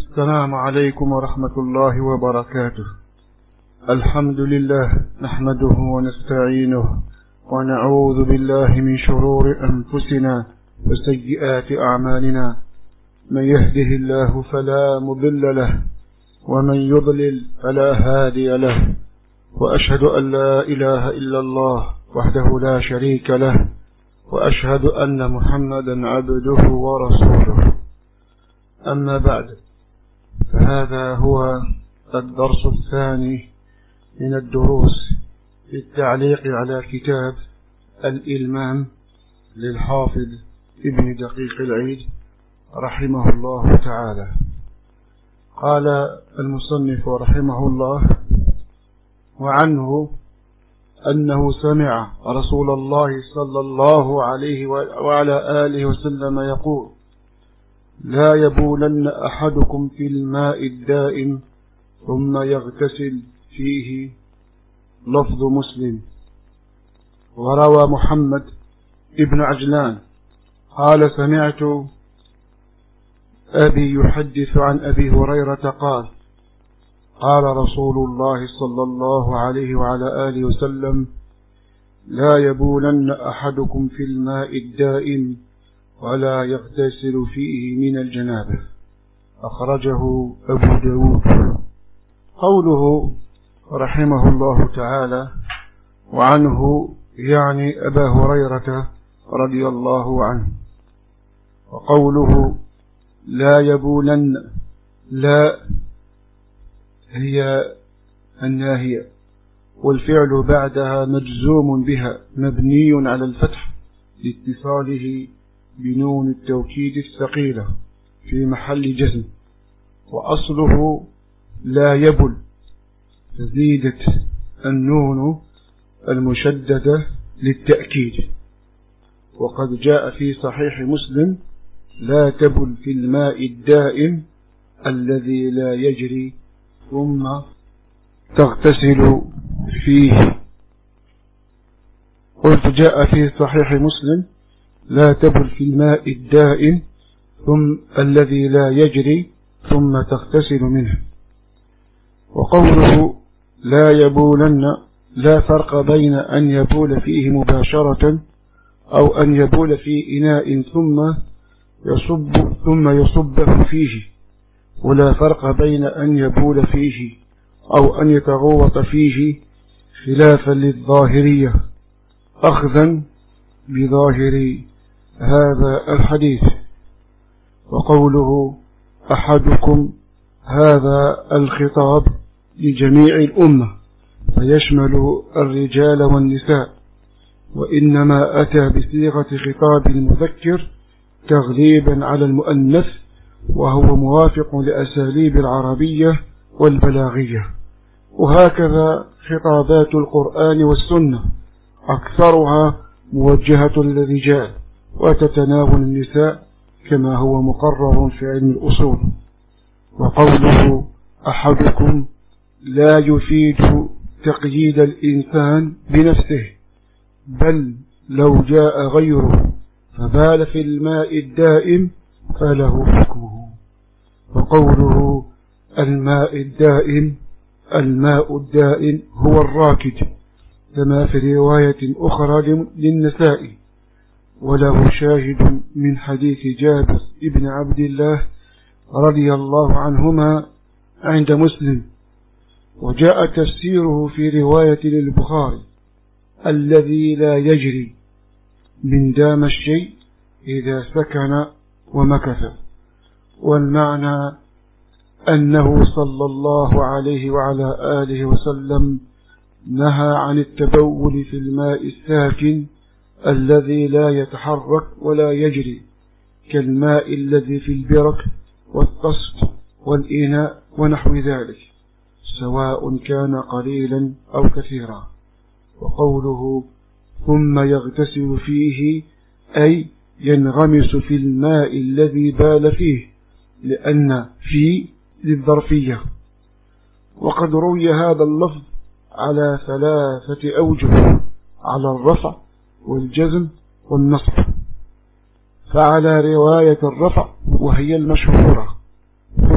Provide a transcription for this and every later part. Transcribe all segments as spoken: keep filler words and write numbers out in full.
السلام عليكم ورحمة الله وبركاته. الحمد لله نحمده ونستعينه ونعوذ بالله من شرور أنفسنا وسيئات أعمالنا، من يهده الله فلا مضل له ومن يضلل فلا هادي له، وأشهد أن لا إله إلا الله وحده لا شريك له، وأشهد أن محمدا عبده ورسوله. أما بعد، فهذا هو الدرس الثاني من الدروس في التعليق على كتاب الإلمام للحافظ ابن دقيق العيد رحمه الله تعالى. قال المصنف رحمه الله: وعنه أنه سمع رسول الله صلى الله عليه وعلى آله وسلم يقول: لا يبولن أحدكم في الماء الدائم ثم يغتسل فيه. لفظ مسلم. وروى محمد ابن عجلان قال: سمعت أبي يحدث عن أبي هريرة قال: قال رسول الله صلى الله عليه وعلى آله وسلم: لا يبولن أحدكم في الماء الدائم ولا يغتسل فيه من الجنابة. أخرجه أبو داود. قوله رحمه الله تعالى وعنه يعني أبا هريرة رضي الله عنه. وقوله لا يبولن، لا هي الناهية، والفعل بعدها مجزوم بها مبني على الفتح لاتصاله بنون التوكيد الثقيلة في محل جزم، وأصله لا يبل، فزيدت النون المشددة للتأكيد. وقد جاء في صحيح مسلم: لا تبل في الماء الدائم الذي لا يجري ثم تغتسل فيه. قلت جاء في صحيح مسلم: لا تبل في الماء الدائم ثم الذي لا يجري ثم تغتسل منه. وقوله لا يبولن، لا فرق بين أن يبول فيه مباشرة أو أن يبول في إناء ثم يصب ثم يصبه فيه، ولا فرق بين أن يبول فيه أو أن يتغوط فيه، خلافا للظاهرية أخذا بظاهر هذا الحديث. وقوله أحدكم، هذا الخطاب لجميع الأمة فيشمل الرجال والنساء، وإنما أتى بصيغة خطاب المذكر تغليبا على المؤنث، وهو موافق لأساليب العربية والبلاغية. وهكذا خطابات القرآن والسنة أكثرها موجهة للرجال وتتناول النساء كما هو مقرر في علم الأصول. وقوله أحدكم لا يفيد تقييد الإنسان بنفسه، بل لو جاء غيره فبال في الماء الدائم فله حكمه. وقوله الماء الدائم، الماء الدائم هو الراكد، كما في رواية أخرى للنسائي، وله شاهد من حديث جابر ابن عبد الله رضي الله عنهما عند مسلم. وجاء تفسيره في رواية للبخاري: الذي لا يجري، من دام الشيء إذا سكن ومكث. والمعنى أنه صلى الله عليه وعلى آله وسلم نهى عن التبول في الماء الساكن الذي لا يتحرك ولا يجري، كالماء الذي في البرك والطست والإناء ونحو ذلك، سواء كان قليلا أو كثيرا. وقوله ثم يغتسل فيه، أي ينغمس في الماء الذي بال فيه، لأن في للظرفية. وقد روي هذا اللفظ على ثلاثة أوجه: على الرفع والجزم والنصب. فعلى رواية الرفع وهي المشهورة ثم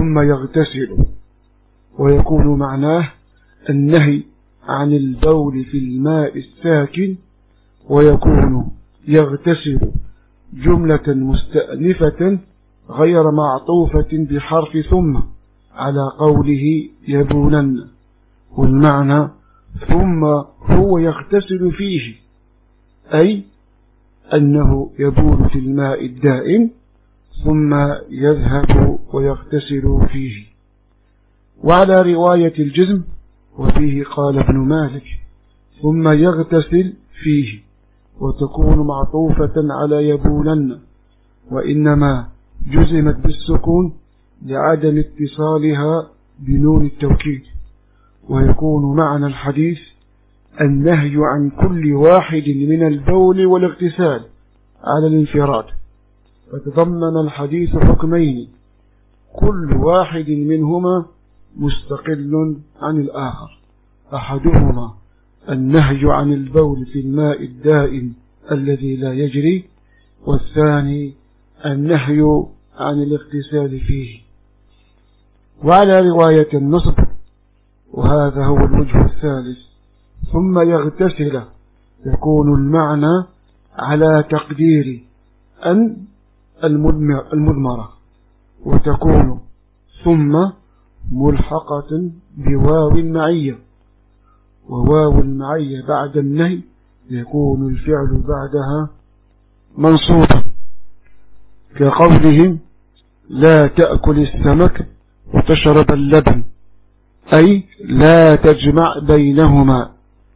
ثم يغتسل، ويكون معناه النهي عن البول في الماء الساكن، ويكون يغتسل جملة مستأنفة غير معطوفة بحرف ثم على قوله يبولن، والمعنى ثم هو يغتسل فيه، أي أنه يبول في الماء الدائم ثم يذهب ويغتسل فيه. وعلى رواية الجزم وفيه قال ابن مالك ثم يغتسل فيه، وتكون معطوفة على يبولن، وإنما جزمت بالسكون لعدم اتصالها بنون التوكيد. ويكون معنى الحديث النهي عن كل واحد من البول والاغتسال على الانفراد، فتضمن الحديث حكمين كل واحد منهما مستقل عن الآخر، أحدهما النهي عن البول في الماء الدائم الذي لا يجري، والثاني النهي عن الاغتسال فيه. وعلى رواية النصب، وهذا هو الوجه الثالث، ثم يغتسل، يكون المعنى على تقدير أن المضمرة، وتكون ثم ملحقة بواو المعية، وواو المعية بعد النهي يكون الفعل بعدها منصوبا، كقولهم لا تأكل السمك وتشرب اللبن، أي لا تجمع بينهما.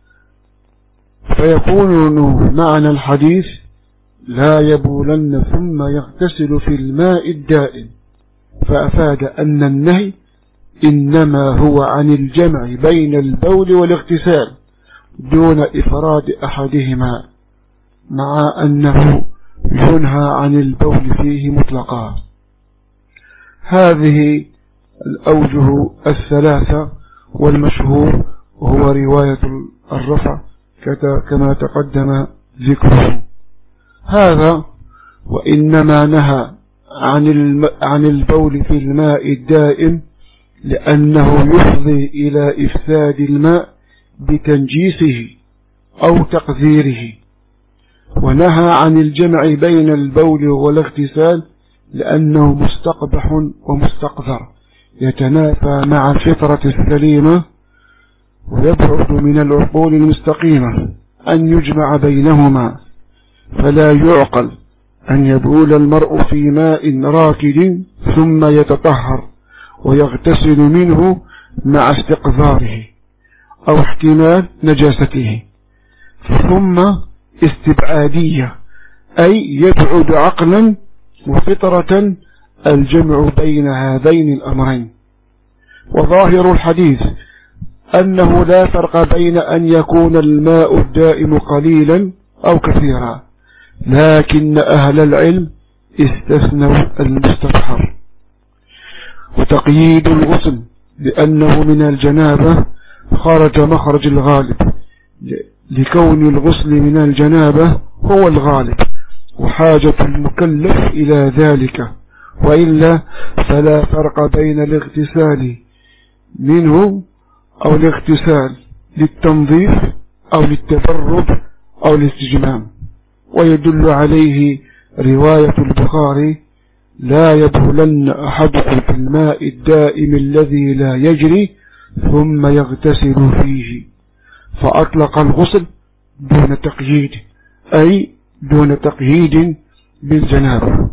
فيكون معنى الحديث لا يبولن ثم يغتسل في الماء الدائم، فأفاد أن النهي إنما هو عن الجمع بين البول والاغتسال دون إفراد أحدهما، مع أنه ينهى عن البول فيه مطلقا. هذه الأوجه الثلاثة، والمشهور هو رواية الرفع كما تقدم ذكره. هذا وإنما نهى عن عن البول في الماء الدائم لأنه يفضي إلى إفساد الماء بتنجيسه أو تقذيره، ونهى عن الجمع بين البول والاغتسال لأنه مستقبح ومستقذر يتنافى مع الفطرة السليمة، ويبعد من العقول المستقيمة أن يجمع بينهما، فلا يعقل أن يبول المرء في ماء راكد ثم يتطهر ويغتسل منه مع استقذاره أو احتمال نجاسته. ثم استبعادية، أي يبعد عقلا وفطرة الجمع بين هذين الأمرين. وظاهر الحديث أنه لا فرق بين أن يكون الماء الدائم قليلا أو كثيرا، لكن أهل العلم استثنوا المستطهر. وتقييد الغسل لأنه من الجنابة خرج مخرج الغالب، لكون الغسل من الجنابة هو الغالب وحاجة المكلف إلى ذلك، وإلا فلا فرق بين الاغتسال منه أو الاغتسال للتنظيف أو للتبرد أو الاستجمام. ويدل عليه رواية البخاري لا يبولن أحدكم في الماء الدائم الذي لا يجري ثم يغتسل فيه، فأطلق الغسل دون تقييد، أي دون تقييد بالجنابة،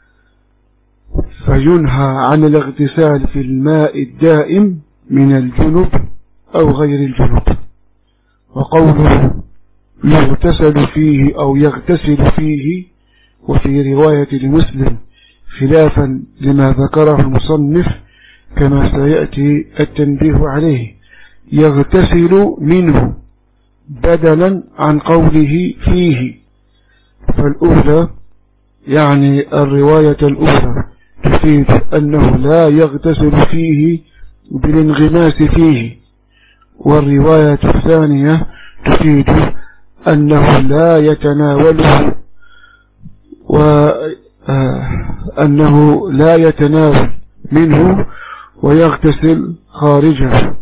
فينهى عن الاغتسال في الماء الدائم من الجنب أو غير الجنب. وقوله يغتسل فيه أو يغتسل فيه، وفي رواية لمسلم خلافا لما ذكره المصنف كما سيأتي التنبيه عليه، يغتسل منه بدلا عن قوله فيه. فالأولى يعني الرواية الأولى تفيد أنه لا يغتسل فيه بالانغماس فيه، والرواية الثانية تفيد أنه لا يتناوله وأنه لا يتناول منه ويغتسل خارجه.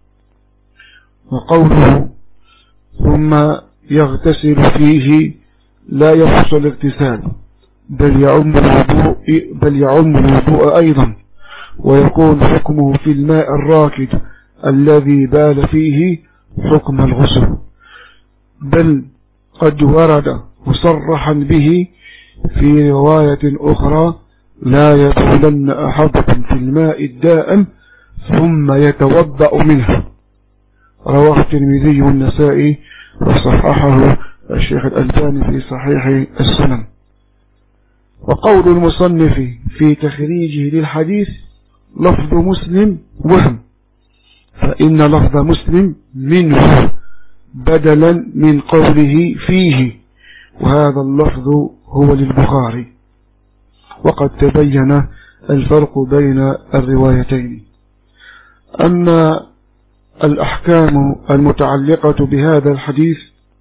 وقوله ثم يغتسل فيه لا يخص الاغتسال بل يعم الوضوء, بل يعم الوضوء أيضا، ويكون حكمه في الماء الراكد الذي بال فيه حكم الغسل، بل قد ورد مصرحا به في رواية أخرى لا يبولن أحدكم في الماء الدائم ثم يتوضأ منه، رواه الترمذي والنسائي وصححه الشيخ الألباني في صحيح السنن. وقول المصنف في تخريجه للحديث لفظ مسلم وهم، فإن لفظ مسلم منه بدلا من قوله فيه، وهذا اللفظ هو للبخاري، وقد تبين الفرق بين الروايتين. أما الأحكام المتعلقة بهذا الحديث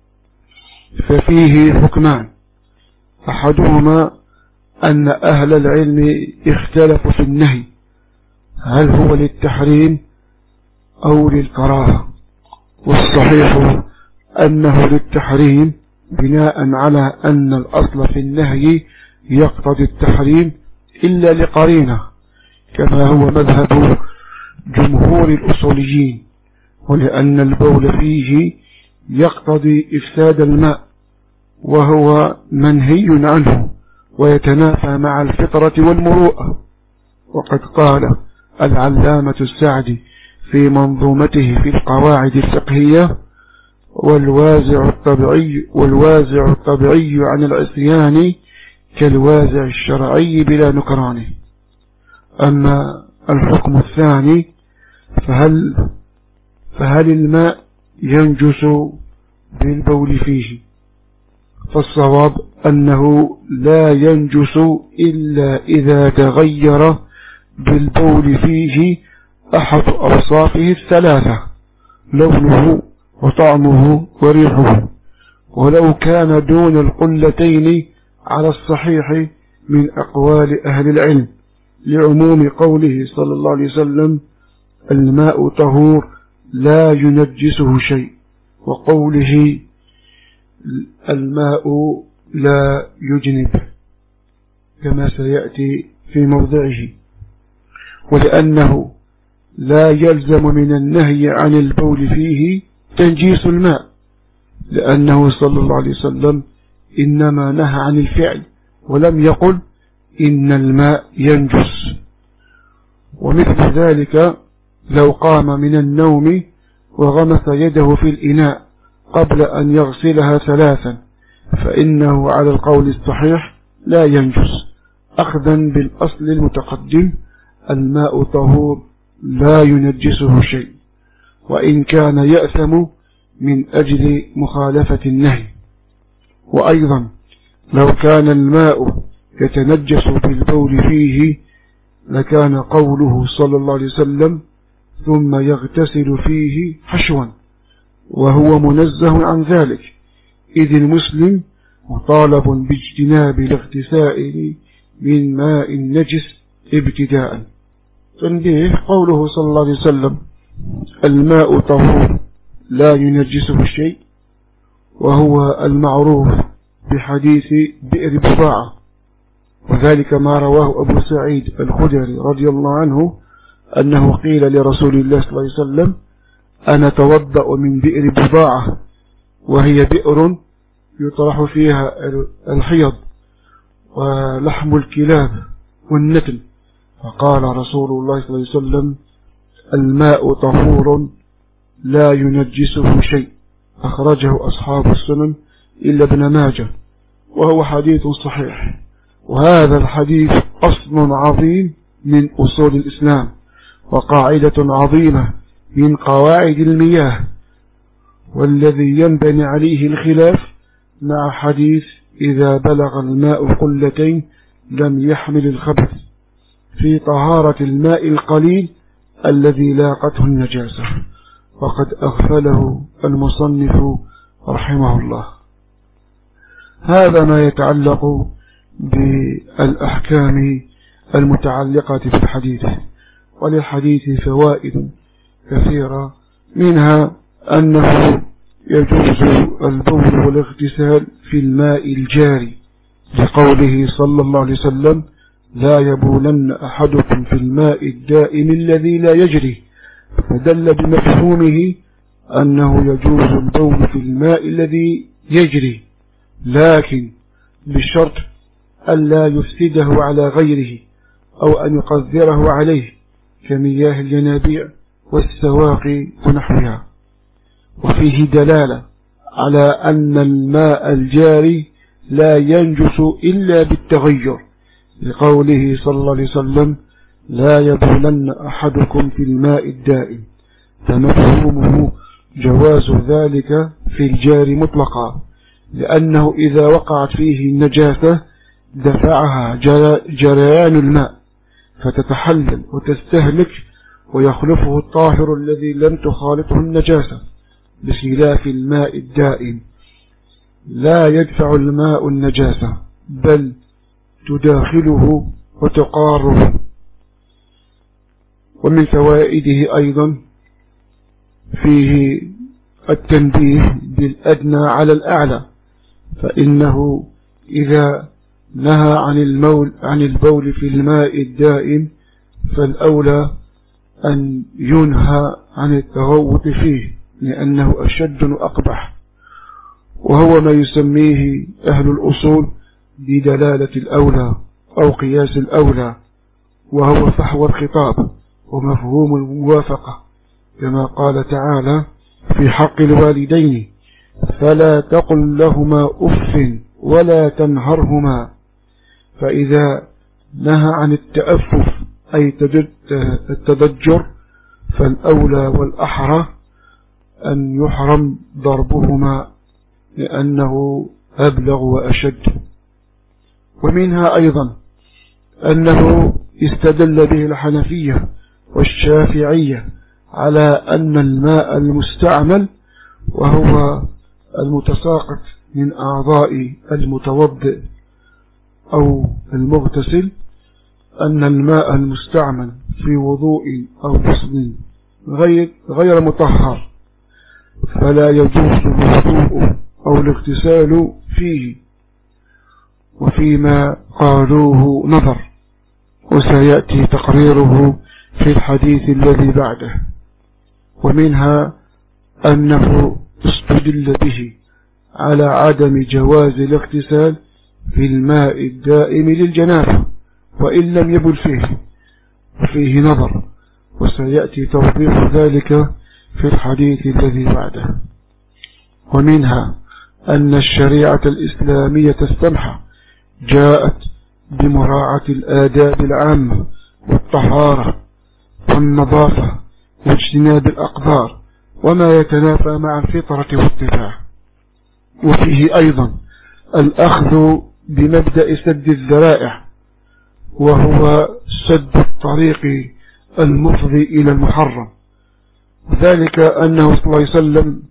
ففيه حكمان، أحدهما أن أهل العلم اختلفوا في النهي هل هو للتحريم أو للكراهة، والصحيح أنه للتحريم بناء على أن الأصل في النهي يقتضي التحريم إلا لقرينة كما هو مذهب جمهور الأصوليين، ولأن البول فيه يقتضي إفساد الماء وهو منهي عنه ويتنافى مع الفطرة والمروءة. وقد قال العلامة السعدي في منظومته في القواعد الفقهية والوازع الطبيعي, والوازع الطبيعي عن العصيان كالوازع الشرعي بلا نكرانه. أما الحكم الثاني فهل, فهل الماء ينجس بالبول فيه، فالصواب أنه لا ينجس إلا إذا تغير بالبول فيه أحد أوصافه الثلاثة، لونه وطعمه وريحه، ولو كان دون القلتين على الصحيح من أقوال أهل العلم، لعموم قوله صلى الله عليه وسلم الماء طهور لا ينجسه شيء، وقوله الماء لا يجنب كما سيأتي في موضعه. ولأنه لا يلزم من النهي عن البول فيه تنجيس الماء، لأنه صلى الله عليه وسلم إنما نهى عن الفعل ولم يقل إن الماء ينجس. ومثل ذلك لو قام من النوم وغمس يده في الإناء قبل أن يغسلها ثلاثا فإنه على القول الصحيح لا ينجس، أخذا بالأصل المتقدم الماء طهور لا ينجسه شيء، وإن كان يأثم من أجل مخالفة النهي. وأيضا لو كان الماء يتنجس بالبول فيه لكان قوله صلى الله عليه وسلم ثم يغتسل فيه حشوا، وهو منزه عن ذلك، إذ المسلم مطالب باجتناب الاغتسال من ماء النجس ابتداء. تنبيه قوله صلى الله عليه وسلم الماء طهور لا ينجسه الشيء، وهو المعروف بحديث بئر بضاعة، وذلك ما رواه أبو سعيد الخدري رضي الله عنه أنه قيل لرسول الله صلى الله عليه وسلم أنا توضأ من بئر بضاعة، وهي بئر يطرح فيها الحيض ولحم الكلاب والنتن، فقال رسول الله صلى الله عليه وسلم الماء طهور لا ينجسه شيء، أخرجه أصحاب السنن إلا ابن ماجه، وهو حديث صحيح. وهذا الحديث أصل عظيم من أصول الإسلام، وقاعدة عظيمة من قواعد المياه، والذي ينبني عليه الخلاف مع حديث إذا بلغ الماء قلتين لم يحمل الخبث في طهارة الماء القليل الذي لاقته النجاسة، وقد أغفله المصنف رحمه الله. هذا ما يتعلق بالأحكام المتعلقة في الحديث. وللحديث فوائد كثيرة، منها أنه يجوز البول والاغتسال في الماء الجاري لقوله صلى الله عليه وسلم: لا يبولن أحدكم في الماء الدائم الذي لا يجري، فدل بمفهومه أنه يجوز البول في الماء الذي يجري، لكن بشرط ألا يفسده على غيره أو أن يقذره عليه كمياه الينابيع والسواقي ونحوها. وفيه دلالة على أن الماء الجاري لا ينجس إلا بالتغير لقوله صلى الله عليه وسلم: لا يبولن أحدكم في الماء الدائم، فمفهومه جواز ذلك في الجار مطلقا، لأنه إذا وقعت فيه النجاسة دفعها جريان الماء فتتحلل وتستهلك ويخلفه الطاهر الذي لم تخالطه النجاسة، بخلاف الماء الدائم لا يدفع الماء النجاسة بل تداخله وتقاره. ومن فوائده أيضا فيه التنبيه بالأدنى على الأعلى، فإنه إذا نهى عن المول عن البول في الماء الدائم فالأولى أن ينهى عن التغوط فيه، لأنه أشد وأقبح، وهو ما يسميه أهل الأصول بدلالة الأولى أو قياس الأولى، وهو فحوى الخطاب ومفهوم الموافقة، كما قال تعالى في حق الوالدين: فلا تقل لهما أف ولا تنهرهما. فإذا نهى عن التأفف أي التضجر فالأولى والأحرى أن يحرم ضربهما لأنه أبلغ وأشد. ومنها أيضا أنه استدل به الحنفية والشافعية على أن الماء المستعمل وهو المتساقط من أعضاء المتوضئ أو المغتسل، أن الماء المستعمل في وضوء أو غسل غير, غير مطهر فلا يجوز الوضوء أو الاغتسال فيه، وفيما قالوه نظر، وسيأتي تقريره في الحديث الذي بعده. ومنها أنه استدل به على عدم جواز الاغتسال في الماء الدائم للجنابة وإن لم يبل فيه، وفيه نظر، وسيأتي توضيح ذلك في الحديث الذي بعده. ومنها أن الشريعة الإسلامية السمحة جاءت بمراعاة الآداب العامة والطهارة والنظافة واجتناب الأقدار وما يتنافى مع الفطرة والاتباع. وفيه أيضا الأخذ بمبدأ سد الذرائع، وهو سد الطريق المفضي إلى المحرم، ذلك أنه صلى الله عليه وسلم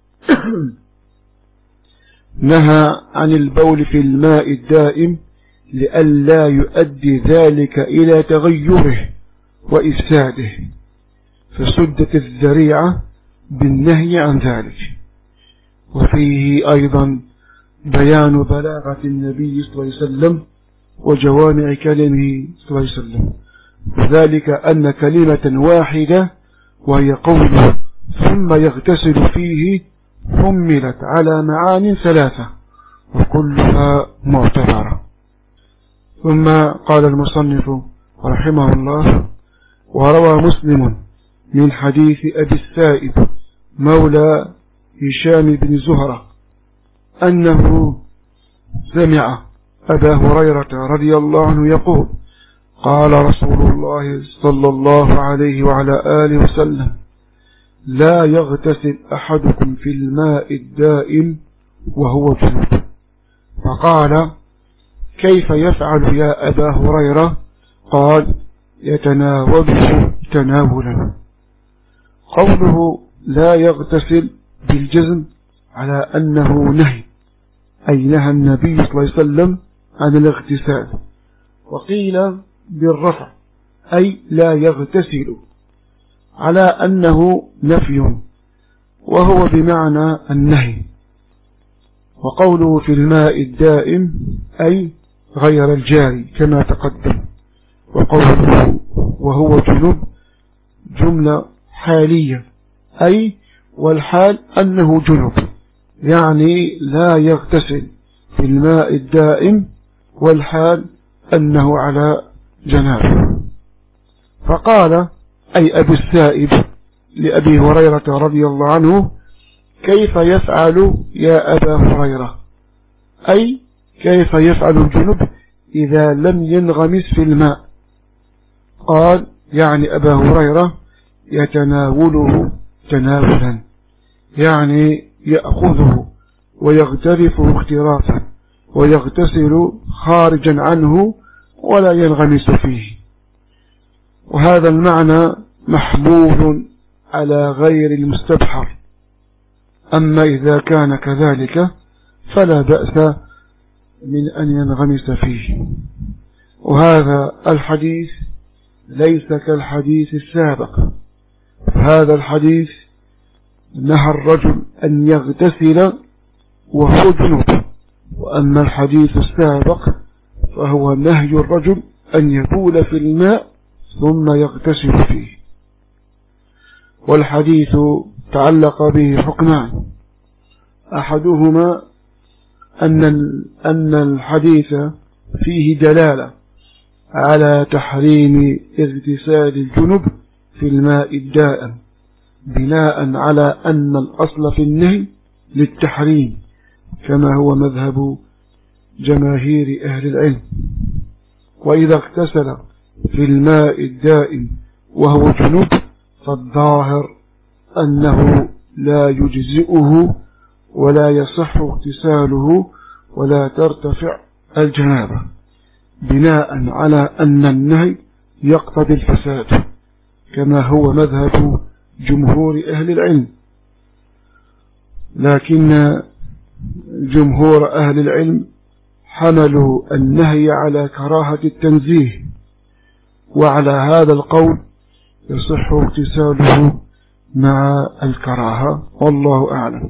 نهى عن البول في الماء الدائم لئلا يؤدي ذلك إلى تغيره وإفساده، فسدت الذريعة بالنهي عن ذلك. وفيه أيضا بيان بلاغة النبي صلى الله عليه وسلم وجوامع كلمه صلى الله عليه وسلم، وذلك أن كلمة واحدة وهي قوله ثم يغتسل فيه حملت على معان ثلاثة وكلها معتبرة. ثم قال المصنف رحمه الله: وروى مسلم من حديث أبي السائب مولى هشام بن زهرة أنه سمع أبا هريرة رضي الله عنه يقول: قال رسول الله صلى الله عليه وعلى آله وسلم: لا يغتسل أحدكم في الماء الدائم وهو جنوب. فقال: كيف يفعل يا أبا هريرة؟ قال: يتناوله تناولا. قوله لا يغتسل بالجزم على أنه نهي، أي نهى النبي صلى الله عليه وسلم عن الاغتسال. وقيل بالرفع أي لا يغتسل، على أنه نفي وهو بمعنى النهي. وقوله في الماء الدائم أي غير الجاري كما تقدم. وقوله وهو جنب جملة حالية، أي والحال أنه جنب، يعني لا يغتسل في الماء الدائم والحال أنه على جنابه. فقال أي أبو السائب لأبي هريرة رضي الله عنه: كيف يفعل يا أبا هريرة؟ أي كيف يفعل الجنب إذا لم ينغمس في الماء؟ قال يعني أبا هريرة يتناوله تناولا، يعني يأخذه ويغترفه اغترافا ويغتسل خارجا عنه ولا ينغمس فيه. وهذا المعنى محمول على غير المستبحر، أما إذا كان كذلك فلا بأس من أن ينغمس فيه. وهذا الحديث ليس كالحديث السابق، هذا الحديث نهى الرجل أن يغتسل وهو جنوب، وأما الحديث السابق فهو نهي الرجل أن يبول في الماء ثم يغتسل فيه. والحديث تعلق به حكمان: أحدهما أن أن الحديث فيه دلالة على تحريم اغتسال الجنب في الماء الدائم، بناء على أن الأصل في النهي للتحريم، كما هو مذهب جماهير أهل العلم. وإذا اغتسل في الماء الدائم وهو جنب فالظاهر أنه لا يجزئه ولا يصح اغتساله ولا ترتفع الجنابة، بناء على أن النهي يقتضي الفساد، كما هو مذهب جمهور أهل العلم. لكن جمهور أهل العلم حملوا النهي على كراهة التنزيه، وعلى هذا القول يصح اغتساله مع الكراهة، والله أعلم.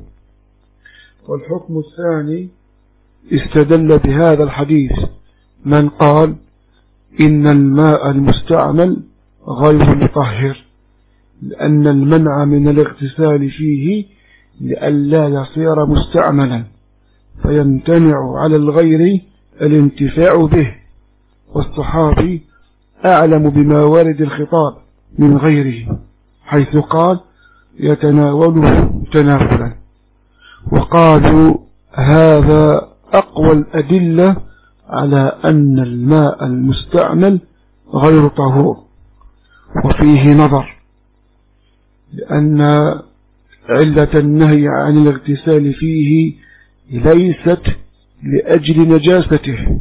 والحكم الثاني استدل بهذا الحديث من قال إن الماء المستعمل غير مطهر، لأن المنع من الاغتسال فيه لئلا يصير مستعملا فيمتنع على الغير الانتفاع به، والصحابي أعلم بما ورد الخطاب من غيره، حيث قال يتناوله تناولا. وقالوا هذا أقوى الأدلة على أن الماء المستعمل غير طهور. وفيه نظر، لأن علة النهي عن الاغتسال فيه ليست لأجل نجاسته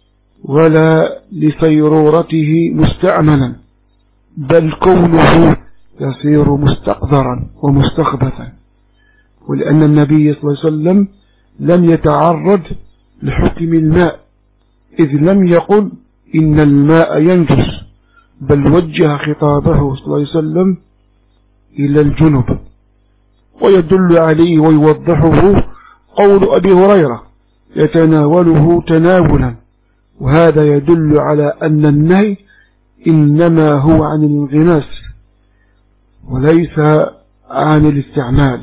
ولا لصيرورته مستعملا، بل كونه يصير مستقذرا ومستخبثا، ولأن النبي صلى الله عليه وسلم لم يتعرض لحكم الماء، إذ لم يقل إن الماء ينجس، بل وجه خطابه صلى الله عليه وسلم إلى الجنب. ويدل عليه ويوضحه قول أبي هريرة يتناوله تناولا، وهذا يدل على أن النهي إنما هو عن الانغماس وليس عن الاستعمال.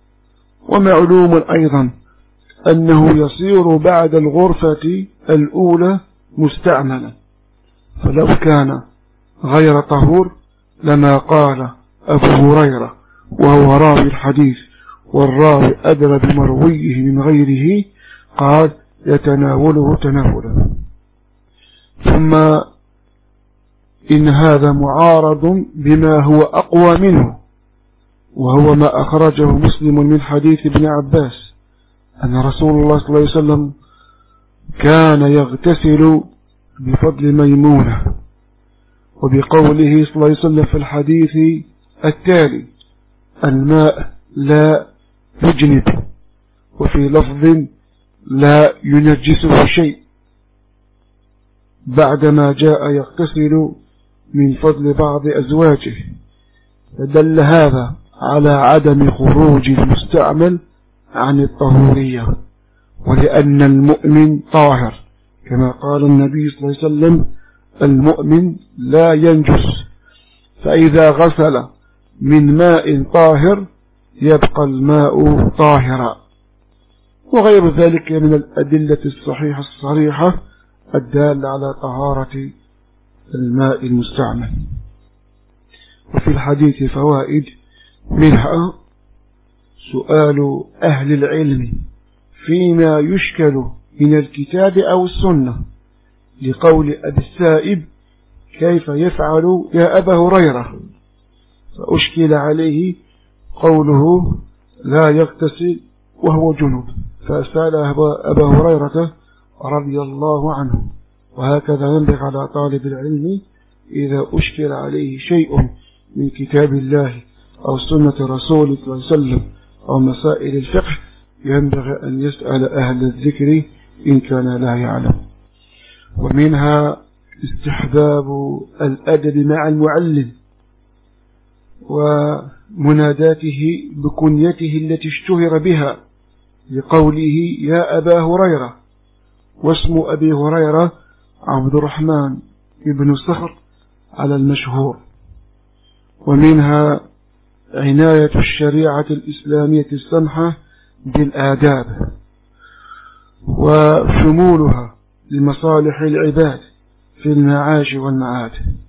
ومعلوم أيضا أنه يصير بعد الغرفة الأولى مستعملا، فلو كان غير طهور لما قال أبو هريرة وهو راوي الحديث والراوي أدرى بمرويه من غيره قال يتناوله تناولا. ثم إن هذا معارض بما هو أقوى منه، وهو ما أخرجه مسلم من حديث ابن عباس أن رسول الله صلى الله عليه وسلم كان يغتسل بفضل ميمونة، وبقوله صلى الله عليه وسلم في الحديث التالي الماء لا يجنب، وفي لفظ لا ينجسه شيء، بعدما جاء يغتسل من فضل بعض أزواجه، فدل هذا على عدم خروج المستعمل عن الطهورية، ولأن المؤمن طاهر كما قال النبي صلى الله عليه وسلم: المؤمن لا ينجس، فإذا غسل من ماء طاهر يبقى الماء طاهرا. وغير ذلك من الأدلة الصحيحة الصريحة الدالة على طهارة الماء المستعمل. وفي الحديث فوائد، منها سؤال أهل العلم فيما يشكل من الكتاب أو السنة، لقول أبي السائب: كيف يفعل يا أبا هريرة؟ فأشكل عليه قوله: لا يغتسل وهو جنب، فأسأل أبا هريرة رضي الله عنه. وهكذا ينبغي على طالب العلم إذا أشكل عليه شيء من كتاب الله أو سنة رسوله صلى الله عليه وسلم أو مسائل الفقه، ينبغي أن يسأل أهل الذكر إن كان لا يعلم. ومنها استحباب الأدب مع المعلم ومناداته بكنيته التي اشتهر بها، لقوله: يا أبا هريرة، واسم أبي هريرة عبد الرحمن بن صخر على المشهور. ومنها عناية الشريعة الإسلامية السمحة بالآداب وشمولها لمصالح العباد في المعاش والمعاد.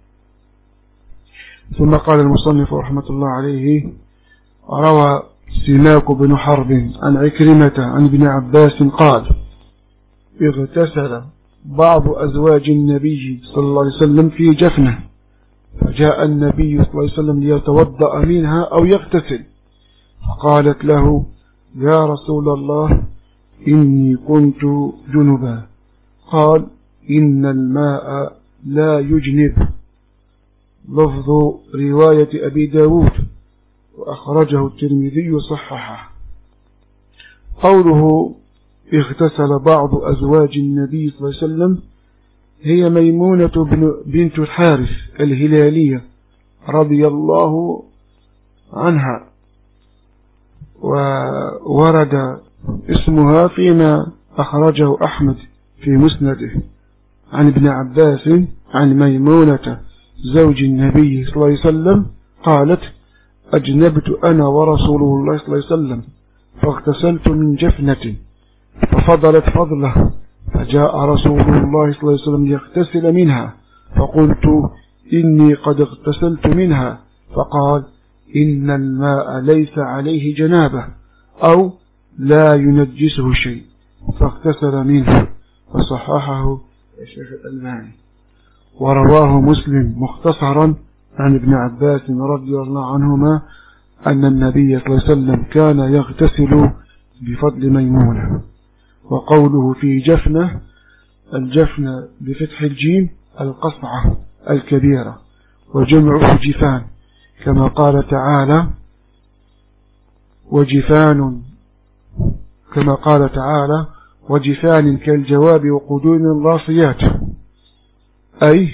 ثم قال المصنف رحمة الله عليه: روى سماك بن حرب عن عكرمة عن ابن عباس قال: اغتسل بعض أزواج النبي صلى الله عليه وسلم في جفنة، فجاء النبي صلى الله عليه وسلم ليتوضأ منها أو يغتسل، فقالت له: يا رسول الله، إني كنت جنبا. قال: إن الماء لا يجنب. لفظ رواية أبي داود، وأخرجه الترمذي صححه. قوله اغتسل بعض أزواج النبي صلى الله عليه وسلم هي ميمونة بنت الحارث الهلالية رضي الله عنها، وورد اسمها فيما أخرجه أحمد في مسنده عن ابن عباس عن ميمونة زوج النبي صلى الله عليه وسلم قالت: أجنبت أنا ورسول الله صلى الله عليه وسلم، فاغتسلت من جفنة ففضلت فضله، فجاء رسول الله صلى الله عليه وسلم ليغتسل منها، فقلت: إني قد اغتسلت منها. فقال: إن الماء ليس عليه جنابة أو لا ينجسه شيء، فاغتسل منه، فصححه الشيخ الألباني. ورواه مسلم مختصرا عن ابن عباس رضي الله عنهما أن النبي صلى الله عليه وسلم كان يغتسل بفضل ميمونة. وقوله في جفنة، الجفنة بفتح الجيم القصعة الكبيرة، وجمعه جفان، كما قال تعالى: وجفان كما قال تعالى: وجفان كالجواب وقدون راسيات، أي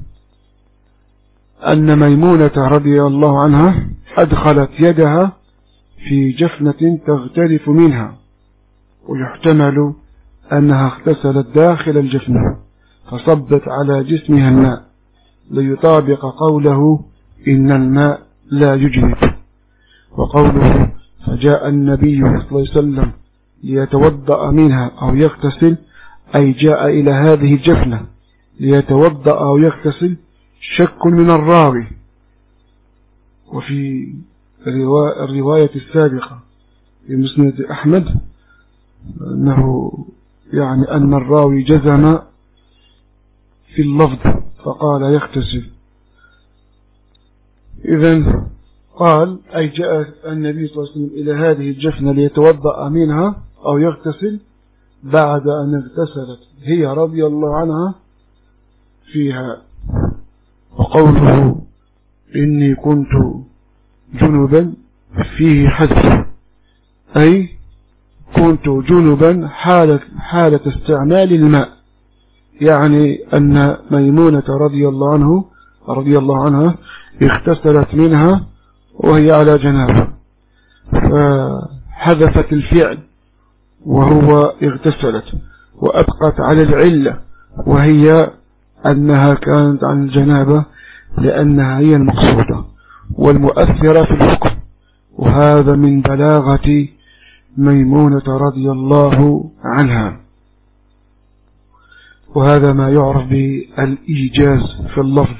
أن ميمونة رضي الله عنها أدخلت يدها في جفنة تغترف منها، ويحتمل أنها اغتسلت داخل الجفنة فصبت على جسمها الماء ليطابق قوله: إن الماء لا يجنب. وقوله فجاء النبي صلى الله عليه وسلم ليتوضأ منها أو يغتسل، أي جاء إلى هذه الجفنة ليتوضأ أو يغتسل، شك من الراوي. وفي الرواية السابقة في مسند أحمد أنه يعني أن الراوي جزم في اللفظ فقال يغتسل. إذن قال: أي جاء النبي صلى الله عليه وسلم إلى هذه الجفنة ليتوضأ منها أو يغتسل بعد أن اغتسلت هي رضي الله عنها فيها. وقوله إني كنت جنبا فيه حذف، أي كنت جنبا حالة, حالة استعمال الماء، يعني أن ميمونة رضي الله عنه رضي الله عنها اغتسلت منها وهي على جنابه، فحذفت الفعل وهو اغتسلت وأبقت على العلة وهي أنها كانت عن الجنابة لأنها هي المقصودة والمؤثرة في الحكم. وهذا من بلاغة ميمونة رضي الله عنها، وهذا ما يعرف بالإيجاز في اللفظ.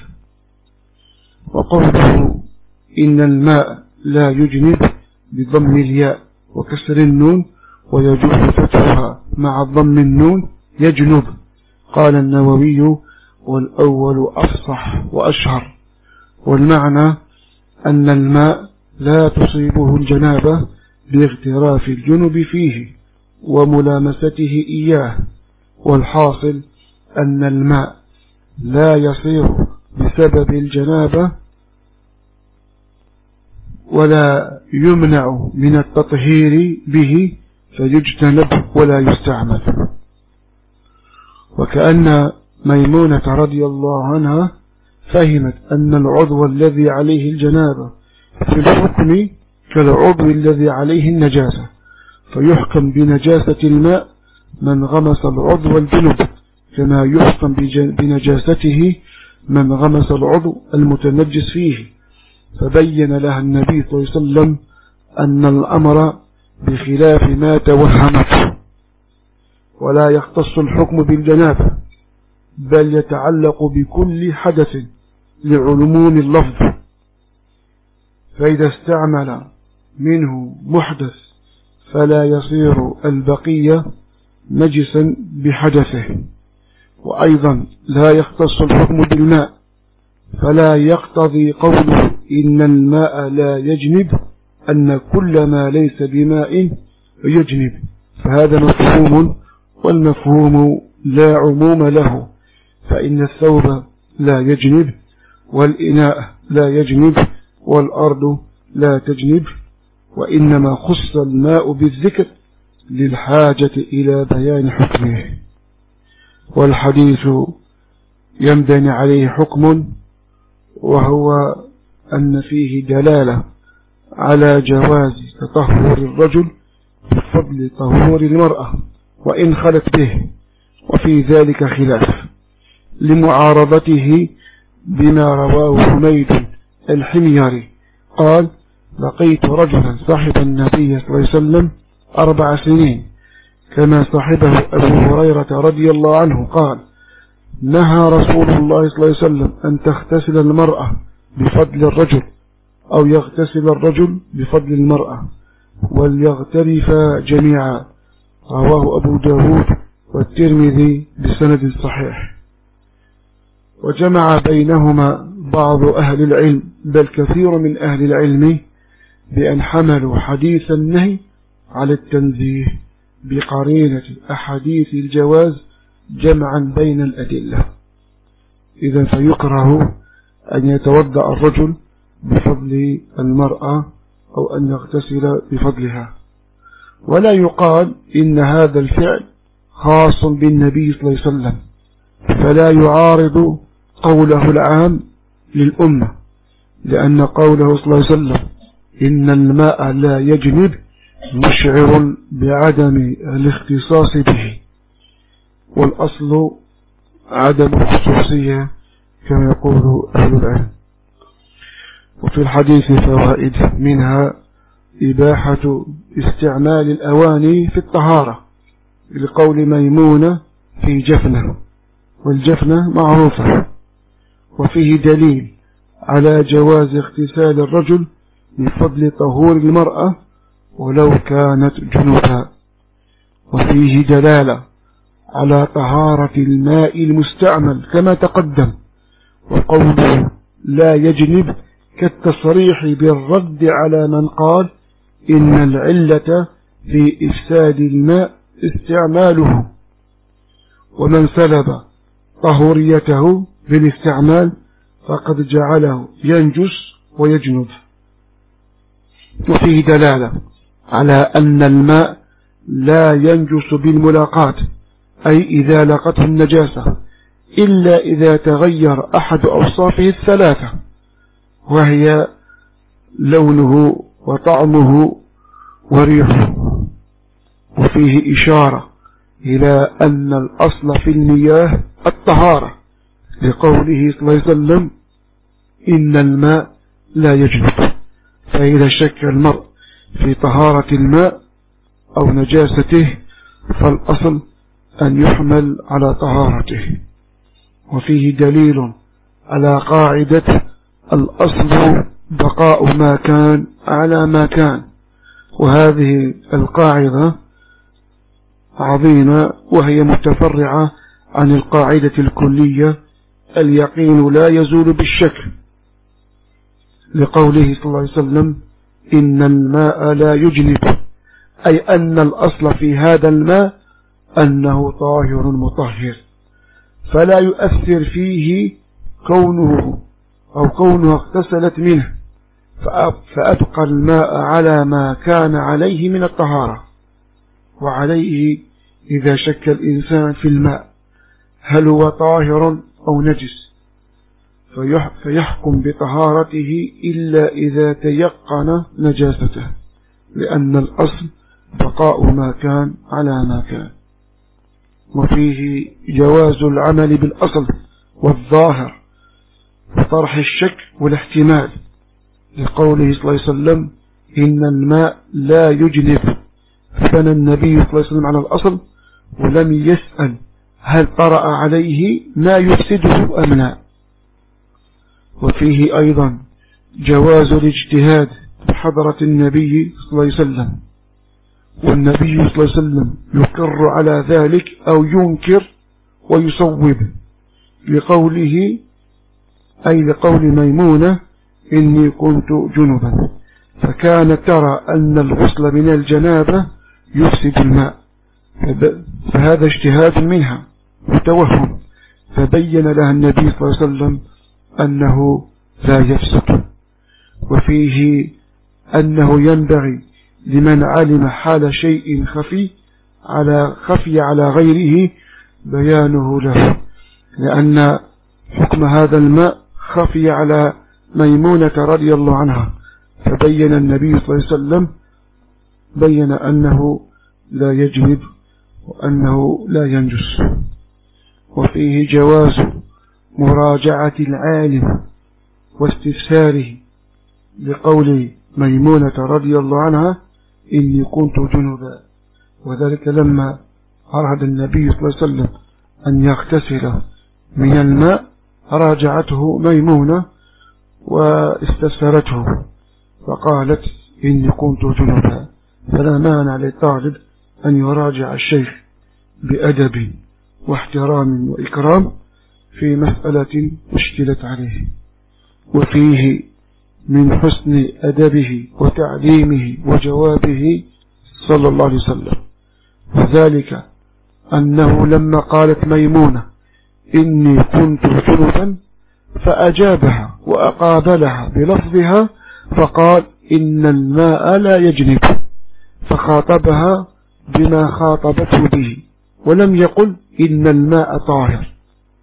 وقوله إن الماء لا يجنب بضم الياء وكسر النون، ويجوز فتحها مع ضم النون يجنب. قال النووي والأول أفصح وأشهر، والمعنى أن الماء لا تصيبه الجنابة باغتراف الجنب فيه وملامسته إياه، والحاصل أن الماء لا يصير بسبب الجنابة ولا يمنع من التطهير به فيجتنب ولا يستعمل. وكأن ميمونة رضي الله عنها فهمت أن العضو الذي عليه الجنابة في الحكم كالعضو الذي عليه النجاسة، فيحكم بنجاسة الماء من غمس العضو الجنب كما يحكم بنجاسته من غمس العضو المتنجس فيه. فبين لها النبي صلى الله عليه وسلم أن الأمر بخلاف ما توهمته، ولا يختص الحكم بالجنابة بل يتعلق بكل حدث لعلوم اللفظ، فإذا استعمل منه محدث فلا يصير البقية نجسا بحدثه. وأيضا لا يختص الحكم بالماء فلا يقتضي قوله إن الماء لا يجنب أن كل ما ليس بماء يجنب، فهذا مفهوم، والمفهوم لا عموم له، فإن الثوب لا يجنب والإناء لا يجنب والأرض لا تجنب، وإنما خص الماء بالذكر للحاجة إلى بيان حكمه. والحديث ينبني عليه حكم، وهو أن فيه دلالة على جواز تطهر الرجل بفضل طهور المرأة وإن خلت به، وفي ذلك خلاف لمعارضته بما رواه حميد الحميري قال: لقيت رجلا صاحب النبي صلى الله عليه وسلم أربع سنين كما صاحبه أبو هريرة رضي الله عنه قال: نهى رسول الله صلى الله عليه وسلم أن تغتسل المرأة بفضل الرجل أو يغتسل الرجل بفضل المرأة وليغترفا جميعا. رواه أبو داود والترمذي بسند صحيح. وجمع بينهما بعض أهل العلم بل كثير من أهل العلم بأن حملوا حديث النهي على التنزيه بقرينة أحاديث الجواز جمعا بين الأدلة. إذا فيكره أن يتوضأ الرجل بفضل المرأة أو أن يغتسل بفضلها، ولا يقال إن هذا الفعل خاص بالنبي صلى الله عليه وسلم، فلا يعارض قوله العام للأمة، لأن قوله صلى الله عليه وسلم إن الماء لا يجنب مشعر بعدم الاختصاص به، والأصل عدم الخصوصية كما يقول أهل العلم. وفي الحديث فوائد، منها إباحة استعمال الأواني في الطهارة لقول ميمونة في جفنة، والجفنة معروفة، وفيه دليل على جواز اغتسال الرجل بفضل طهور المرأة ولو كانت جنوبا، وفيه دلالة على طهارة الماء المستعمل كما تقدم، وقوله لا يجنب كالتصريح بالرد على من قال إن العلة في إفساد الماء استعماله، ومن سلب طهوريته بالاستعمال فقد جعله ينجس ويجنب. وفيه دلالة على أن الماء لا ينجس بالملاقات، أي إذا لقته النجاسة، إلا إذا تغير أحد أوصافه الثلاثة، وهي لونه وطعمه وريحه. وفيه إشارة إلى أن الأصل في المياه الطهارة، لقوله صلى الله عليه وسلم إن الماء لا يجنب. فإذا شك المرء في طهارة الماء أو نجاسته فالأصل أن يحمل على طهارته. وفيه دليل على قاعدة الأصل بقاء ما كان على ما كان، وهذه القاعدة عظيمة وهي متفرعة عن القاعدة الكلية اليقين لا يزول بالشك، لقوله صلى الله عليه وسلم إن الماء لا يجنب، أي أن الأصل في هذا الماء أنه طاهر مطهر، فلا يؤثر فيه كونه أو كونه اغتسلت منه، فأبقى الماء على ما كان عليه من الطهارة. وعليه إذا شك الإنسان في الماء هل هو طاهر أو نجس فيحكم بطهارته إلا إذا تيقن نجاسته، لأن الأصل بقاء ما كان على ما كان. وفيه جواز العمل بالأصل والظاهر وطرح الشك والاحتمال، لقوله صلى الله عليه وسلم إن الماء لا يجنب، فبنى النبي صلى الله عليه وسلم على الأصل ولم يسأل هل طرأ عليه ما يفسده أم لا. وفيه أيضا جواز الاجتهاد بحضرة النبي صلى الله عليه وسلم، والنبي صلى الله عليه وسلم يقر على ذلك أو ينكر ويصوب، لقوله أي لقول ميمونة إني كنت جنبا، فكانت ترى أن الغسل من الجنابة يفسد الماء، فهذا اجتهاد منها وتوهم، فبين لها النبي صلى الله عليه وسلم أنه لا يفسد. وفيه أنه ينبغي لمن علم حال شيء خفي على خفي على غيره بيانه له، لأن حكم هذا الماء خفي على ميمونة رضي الله عنها، فبين النبي صلى الله عليه وسلم بين أنه لا يجنب وأنه لا ينجس. وفيه جواز مراجعة العالم واستفساره، لقول ميمونة رضي الله عنها إني كنت جنبا، وذلك لما أراد النبي صلى الله عليه وسلم أن يغتسل من الماء راجعته ميمونة واستفسرته فقالت إني كنت جنبا، فلا مانع للطالب أن يراجع الشيخ بأدب واحترام وإكرام في مسألة اشكلت عليه. وفيه من حسن أدبه وتعليمه وجوابه صلى الله عليه وسلم، وذلك أنه لما قالت ميمونة إني كنت جنبا فأجابها وأقابلها بلفظها فقال إن الماء لا يجنب، فخاطبها بما خاطبته به ولم يقل إن الماء طاهر،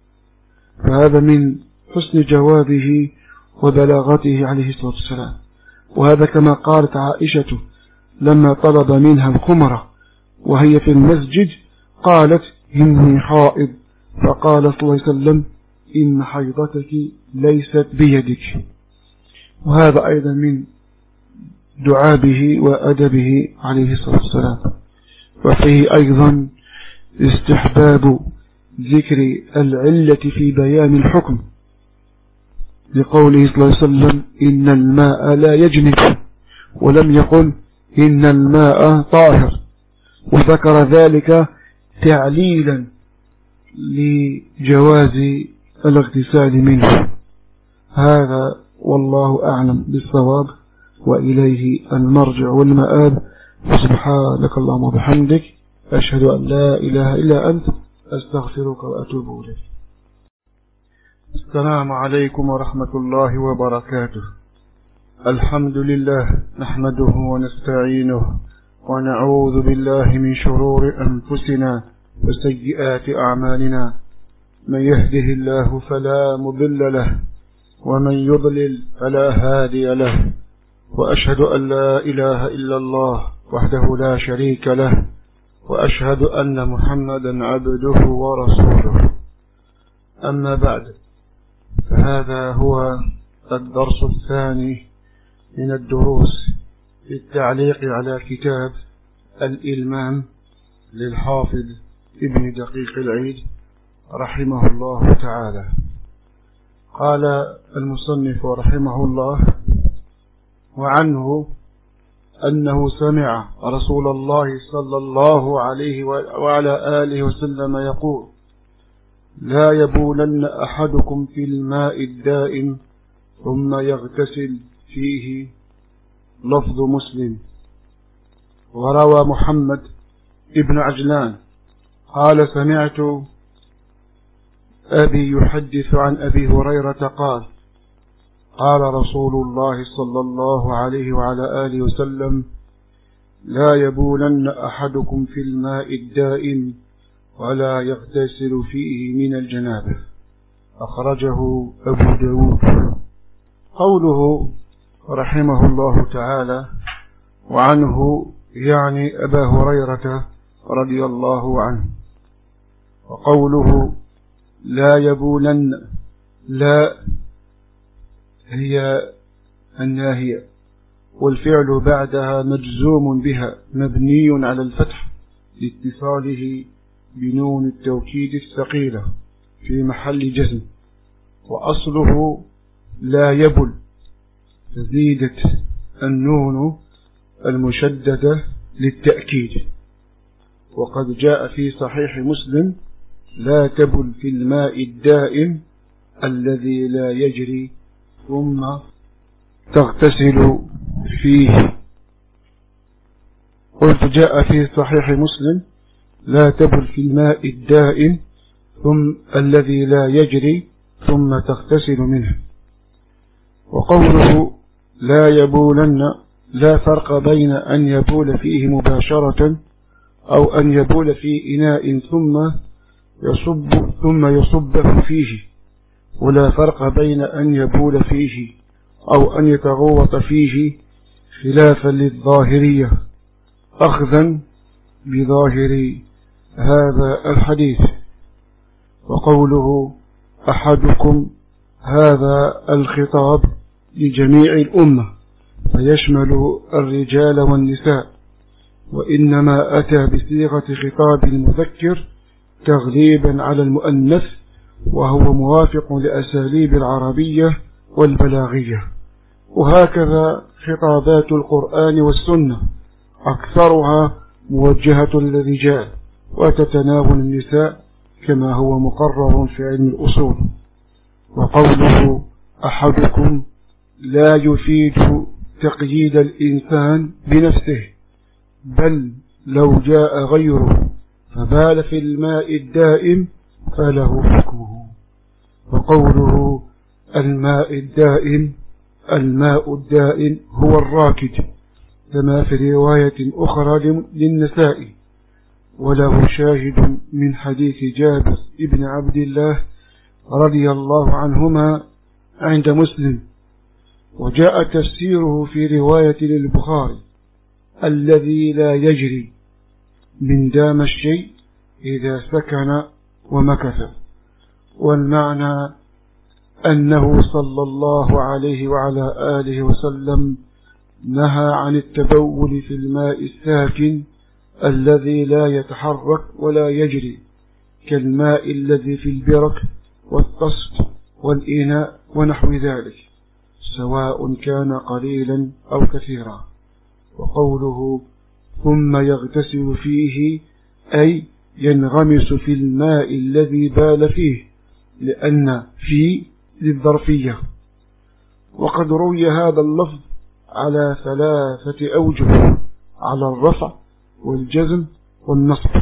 فهذا من حسن جوابه وبلاغته عليه الصلاة والسلام. وهذا كما قالت عائشة لما طلب منها الخمرة وهي في المسجد قالت إني حائض، فقال صلى الله عليه وسلم إن حيضتك ليست بيدك. وهذا أيضا من دعابه وأدبه عليه الصلاة والسلام. وفيه أيضا استحباب ذكر العلة في بيان الحكم، لقوله صلى الله عليه وسلم إن الماء لا يجنب، ولم يقل إن الماء طاهر، وذكر ذلك تعليلا لجواز الاغتسال منه. هذا والله أعلم بالصواب، وإليه المرجع والمآب. سبحانك اللهم وبحمدك أشهد أن لا إله إلا أنت أستغفرك وأتوب إليك. السلام عليكم ورحمة الله وبركاته. الحمد لله نحمده ونستعينه ونعوذ بالله من شرور أنفسنا وسيئات أعمالنا، من يهده الله فلا مضل له ومن يضلل فلا هادي له، وأشهد أن لا إله إلا الله وحده لا شريك له، وأشهد أن محمدا عبده ورسوله. أما بعد، فهذا هو الدرس الثاني من الدروس في التعليق على كتاب الإلمام للحافظ ابن دقيق العيد رحمه الله تعالى. قال المصنف رحمه الله: وعنه أنه سمع رسول الله صلى الله عليه وعلى آله وسلم يقول: لا يبولن أحدكم في الماء الدائم ثم يغتسل فيه. لفظ مسلم. وروى محمد ابن عجلان قال: سمعت أبي يحدث عن أبي هريرة قال: قال رسول الله صلى الله عليه وعلى آله وسلم: لا يبولن أحدكم في الماء الدائم ولا يغتسل فيه من الجنابة. أخرجه أبو داود. قوله رحمه الله تعالى: وعنه يعني أبا هريرة رضي الله عنه. وقوله لا يبولن، لا هي الناهية، والفعل بعدها مجزوم بها مبني على الفتح لاتصاله بنون التوكيد الثقيلة في محل جزم، وأصله لا يبل، فزيدت النون المشددة للتأكيد. وقد جاء في صحيح مسلم: لا تبل في الماء الدائم الذي لا يجري ثم تغتسل فيه. قلت جاء في صحيح مسلم: لا تبل في الماء الدائم ثم الذي لا يجري ثم تغتسل منه. وقوله لا يبولن، لا فرق بين أن يبول فيه مباشرة أو أن يبول في إناء ثم يصب ثم يصبه فيه، ولا فرق بين أن يبول فيه أو أن يتغوط فيه، خلافا للظاهرية أخذا بظاهر هذا الحديث. وقوله أحدكم، هذا الخطاب لجميع الأمة فيشمل الرجال والنساء، وإنما أتى بصيغة خطاب المذكر تغليبا على المؤنث، وهو موافق لأساليب العربية والبلاغية. وهكذا خطابات القرآن والسنة أكثرها موجهة للرجال وتتناول النساء كما هو مقرر في علم الأصول. وقوله أحدكم لا يفيد تقييد الإنسان بنفسه، بل لو جاء غيره فبال في الماء الدائم فله حكمه. وقوله الماء الدائم، الماء الدائم هو الراكد، كما في رواية أخرى للنساء، وله شاهد من حديث جابر ابن عبد الله رضي الله عنهما عند مسلم. وجاء تفسيره في رواية للبخاري: الذي لا يجري، من دام الشيء إذا سكن ومكث. والمعنى أنه صلى الله عليه وعلى آله وسلم نهى عن التبول في الماء الساكن الذي لا يتحرك ولا يجري، كالماء الذي في البرك والطست والإناء ونحو ذلك، سواء كان قليلا أو كثيرا. وقوله ثم يغتسل فيه، أي ينغمس في الماء الذي بال فيه، لأن في للظرفية. وقد روي هذا اللفظ على ثلاثة أوجه: على الرفع والجزم والنصب.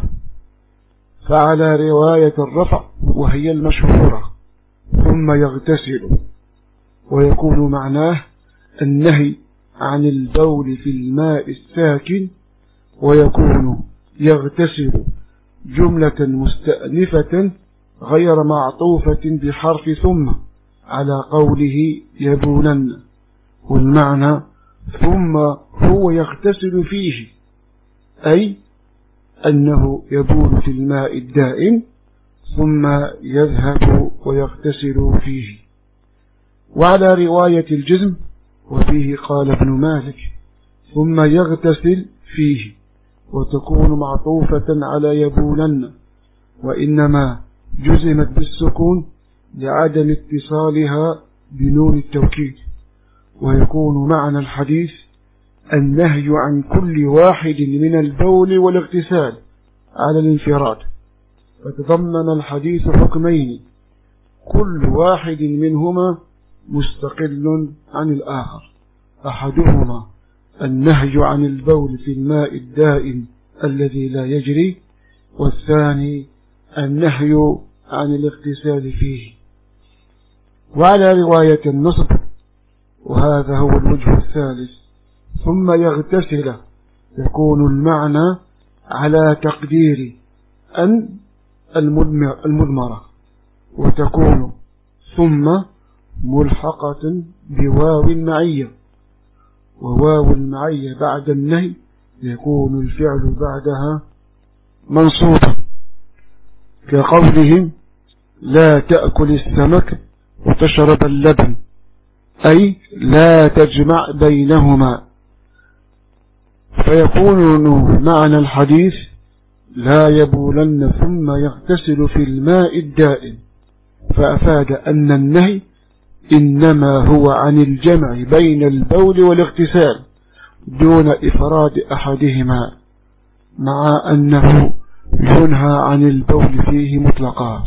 فعلى رواية الرفع وهي المشهورة ثم يغتسل، ويكون معناه النهي عن البول في الماء الساكن، ويكون يغتسل جملة مستأنفة غير معطوفة بحرف ثم على قوله يبولن، والمعنى ثم هو يغتسل فيه، أي أنه يبول في الماء الدائم ثم يذهب ويغتسل فيه. وعلى رواية الجزم وفيه قال ابن مالك ثم يغتسل فيه، وتكون معطوفة على يبولن، وإنما جزمت بالسكون لعدم اتصالها بنون التوكيد. ويكون معنى الحديث النهي عن كل واحد من البول والاغتسال على الانفراد، فتضمن الحديث حكمين كل واحد منهما مستقل عن الآخر. أحدهما النهي عن البول في الماء الدائم الذي لا يجري، والثاني النهي عن الاغتسال فيه. وعلى رواية النصب، وهذا هو الوجه الثالث، ثم يغتسل، يكون المعنى على تقدير أن المضمرة، وتكون ثم ملحقة بواو المعية، وواو المعية بعد النهي يكون الفعل بعدها منصوبا، كقولهم لا تأكل السمك وتشرب اللبن، أي لا تجمع بينهما. فيكون معنى الحديث لا يبولن ثم يغتسل في الماء الدائم، فأفاد أن النهي إنما هو عن الجمع بين البول والاغتسال دون إفراد أحدهما، مع أنه ينهى عن البول فيه مطلقا.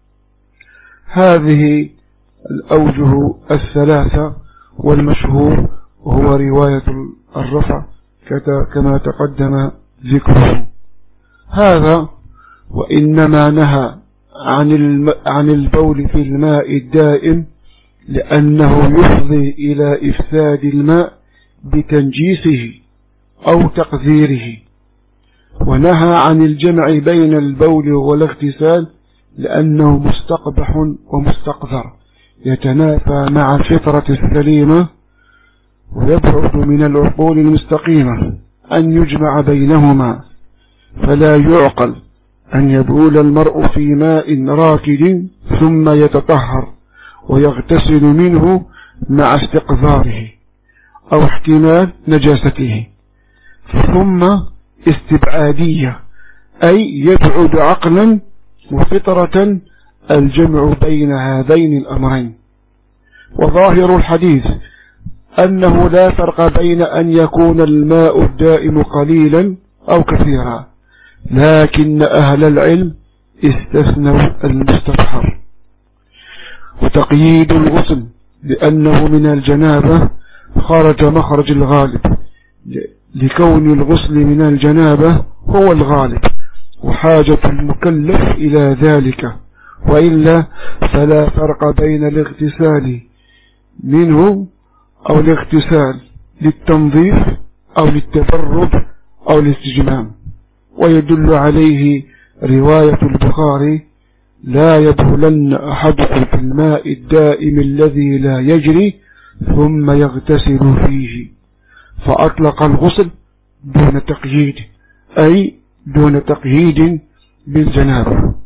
هذه الأوجه الثلاثة، والمشهور هو رواية الرفع كما تقدم ذكره. هذا وإنما نهى عن عن البول في الماء الدائم لأنه يفضي إلى إفساد الماء بتنجيسه أو تقذيره، ونهى عن الجمع بين البول والاغتسال لأنه مستقبح ومستقذر يتنافى مع الفطرة السليمة، ويبعد من العقول المستقيمة أن يجمع بينهما. فلا يعقل أن يبول المرء في ماء راكد ثم يتطهر ويغتسل منه مع استقذاره أو احتمال نجاسته. ثم استبعادية، أي يبعد عقلا وفطرة الجمع بين هذين الأمرين. وظاهر الحديث أنه لا فرق بين أن يكون الماء الدائم قليلا أو كثيرا، لكن أهل العلم استثنوا المستبحر. وتقييد الغسل لأنه من الجنابة خرج مخرج الغالب، لكون الغسل من الجنابة هو الغالب وحاجة المكلف إلى ذلك، وإلا فلا فرق بين الاغتسال منه أو الاغتسال للتنظيف أو للتبرد أو الاستجمام. ويدل عليه رواية البخاري لا يبولن أحدكم في الماء الدائم الذي لا يجري ثم يغتسل فيه، فأطلق الغسل دون تقييد، أي دون تقييد بالجنابة.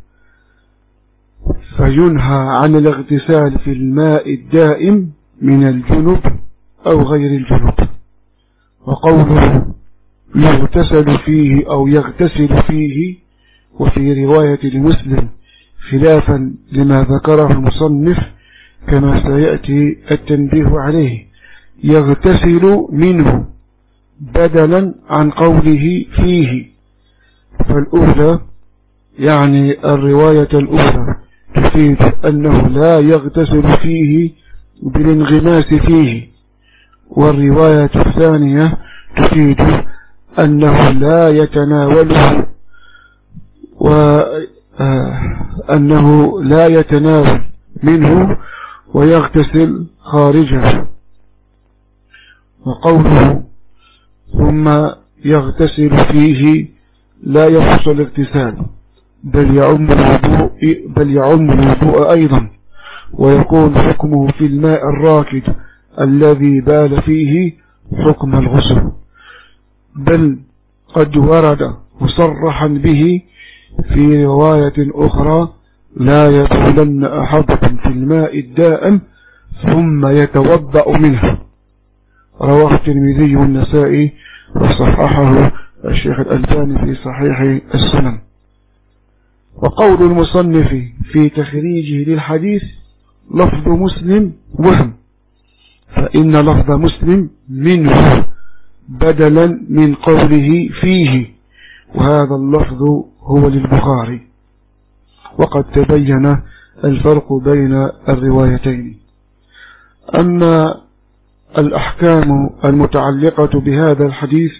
فينهى عن الاغتسال في الماء الدائم من الجنب أو غير الجنب. وقوله يغتسل فيه أو يغتسل فيه، وفي رواية لمسلم خلافا لما ذكره المصنف كما سيأتي التنبيه عليه، يغتسل منه بدلا عن قوله فيه. فالأولى يعني الرواية الأولى تفيد أنه لا يغتسل فيه بالانغماس فيه، والرواية الثانية تفيد أنه لا يتناوله وأنه لا يتناول منه ويغتسل خارجه. وقوله ثم يغتسل فيه لا يخص الاغتسال، بل يعم الوضوء, بل يعم الوضوء أيضا، ويكون حكمه في الماء الراكد الذي بال فيه حكم الغسل، بل قد ورد مصرحا به في رواية أخرى: لا يبولن أحدكم في الماء الدائم ثم يتوضأ منه. رواه الترمذي والنسائي وصححه الشيخ الألباني في صحيح السنن. وقول المصنف في تخريجه للحديث: لفظ مسلم وهم، فإن لفظ مسلم منه بدلا من قوله فيه، وهذا اللفظ هو للبخاري، وقد تبين الفرق بين الروايتين. أما الأحكام المتعلقة بهذا الحديث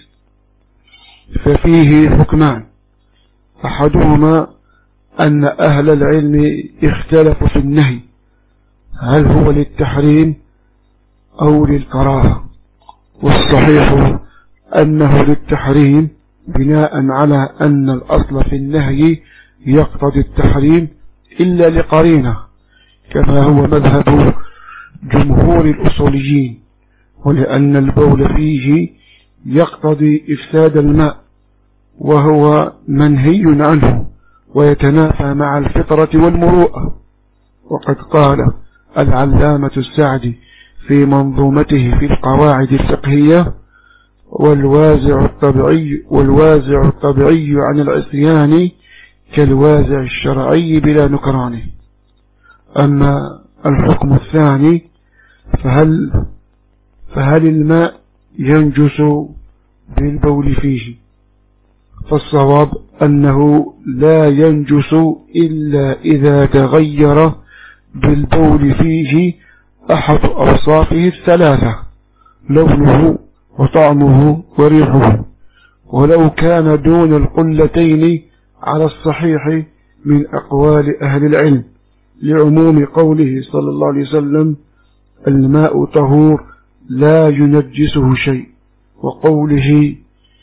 ففيه حكمان: أحدهما أن أهل العلم اختلفوا في النهي، هل هو للتحريم أو للكراهة، والصحيح أنه للتحريم بناء على أن الأصل في النهي يقتضي التحريم إلا لقرينة، كما هو مذهب جمهور الأصوليين، ولأن البول فيه يقتضي إفساد الماء وهو منهي عنه ويتنافى مع الفطرة والمروءة. وقد قال العلامة السعدي في منظومته في القواعد الفقهية: والوازع الطبيعي والوازع الطبيعي عن العصيان كالوازع الشرعي بلا نكرانه. أما الحكم الثاني فهل فهل الماء ينجس بالبول فيه؟ فالصواب أنه لا ينجس إلا إذا تغير بالبول فيه أحد أوصافه الثلاثة: لونه وطعمه وريحه، ولو كان دون القلتين على الصحيح من أقوال أهل العلم، لعموم قوله صلى الله عليه وسلم: الماء طهور لا ينجسه شيء، وقوله: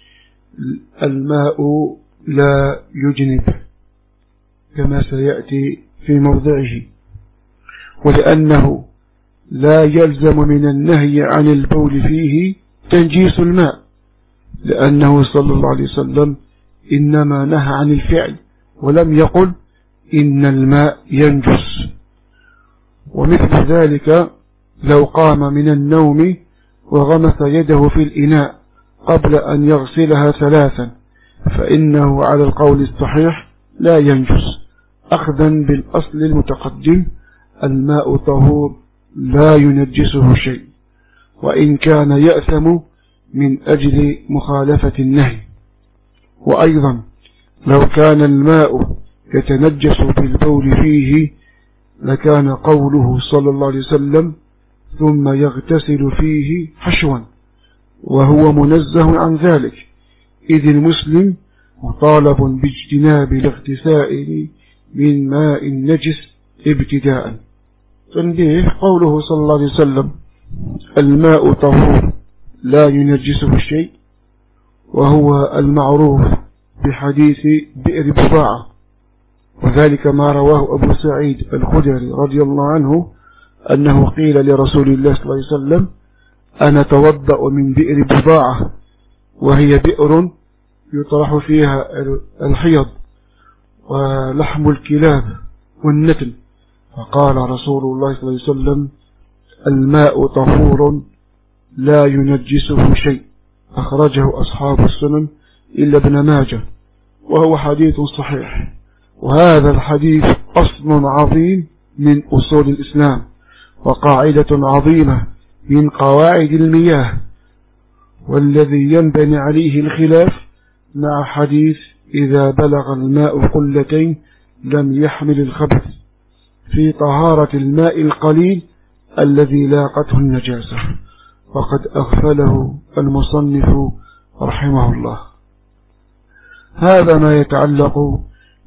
الماء لا يجنب، كما سيأتي في موضعه. ولأنه لا يلزم من النهي عن البول فيه تنجيس الماء، لأنه صلى الله عليه وسلم إنما نهى عن الفعل ولم يقل إن الماء ينجس. ومثل ذلك لو قام من النوم وغمس يده في الإناء قبل أن يغسلها ثلاثا فإنه على القول الصحيح لا ينجس، أخذا بالأصل المتقدم: الماء طهور لا ينجسه شيء، وإن كان يأثم من أجل مخالفة النهي. وأيضا لو كان الماء يتنجس بالبول فيه لكان قوله صلى الله عليه وسلم: ثم يغتسل فيه حشوا، وهو منزه عن ذلك، إذ المسلم مطالب باجتناب الاغتسال من ماء النجس ابتداء. تنبيه: قوله صلى الله عليه وسلم: الماء طهور لا ينجسه شيء، وهو المعروف بحديث بئر بضاعة، وذلك ما رواه أبو سعيد الخدري رضي الله عنه أنه قيل لرسول الله صلى الله عليه وسلم: أنا توضأ من بئر بضاعة، وهي بئر يطرح فيها الحيض ولحم الكلاب والنتن. فقال رسول الله صلى الله عليه وسلم: الماء طهور لا ينجسه شيء، أخرجه أصحاب السنن إلا ابن ماجه، وهو حديث صحيح. وهذا الحديث أصل عظيم من أصول الإسلام، وقاعدة عظيمة من قواعد المياه، والذي ينبني عليه الخلاف مع حديث: إذا بلغ الماء قلتين لم يحمل الخبث، في طهارة الماء القليل الذي لاقته النجاسة، وقد أغفله المصنف رحمه الله. هذا ما يتعلق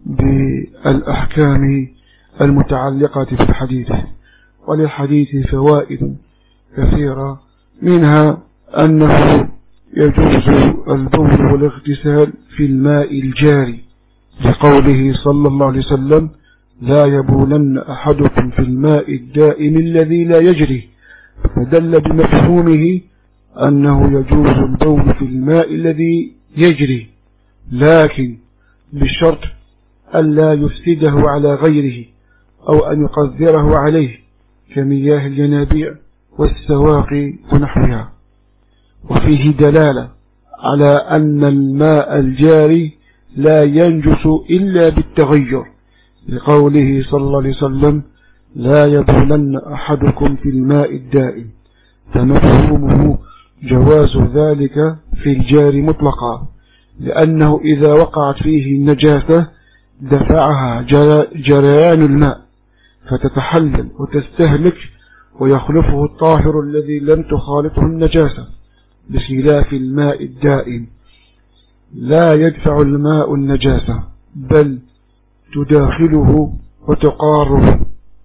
بالأحكام المتعلقة في الحديث. وللحديث فوائد كثيرة، منها أنه يجوز البول والاغتسال في الماء الجاري لقوله صلى الله عليه وسلم لا يبولن أحدكم في الماء الدائم الذي لا يجري، فدل بمفهومه أنه يجوز البول في الماء الذي يجري، لكن بشرط ألا يفسده على غيره أو أن يقذره عليه كمياه الينابيع والسواقي ونحوها. وفيه دلالة على أن الماء الجاري لا ينجس إلا بالتغير، لقوله صلى الله عليه وسلم لا يبولن أحدكم في الماء الدائم، فمفهومه جواز ذلك في الجار مطلقا، لأنه إذا وقعت فيه النجاسة دفعها جريان الماء فتتحلل وتستهلك ويخلفه الطاهر الذي لم تخالطه النجاسة، بخلاف الماء الدائم لا يدفع الماء النجاسة بل تداخله وتقاره.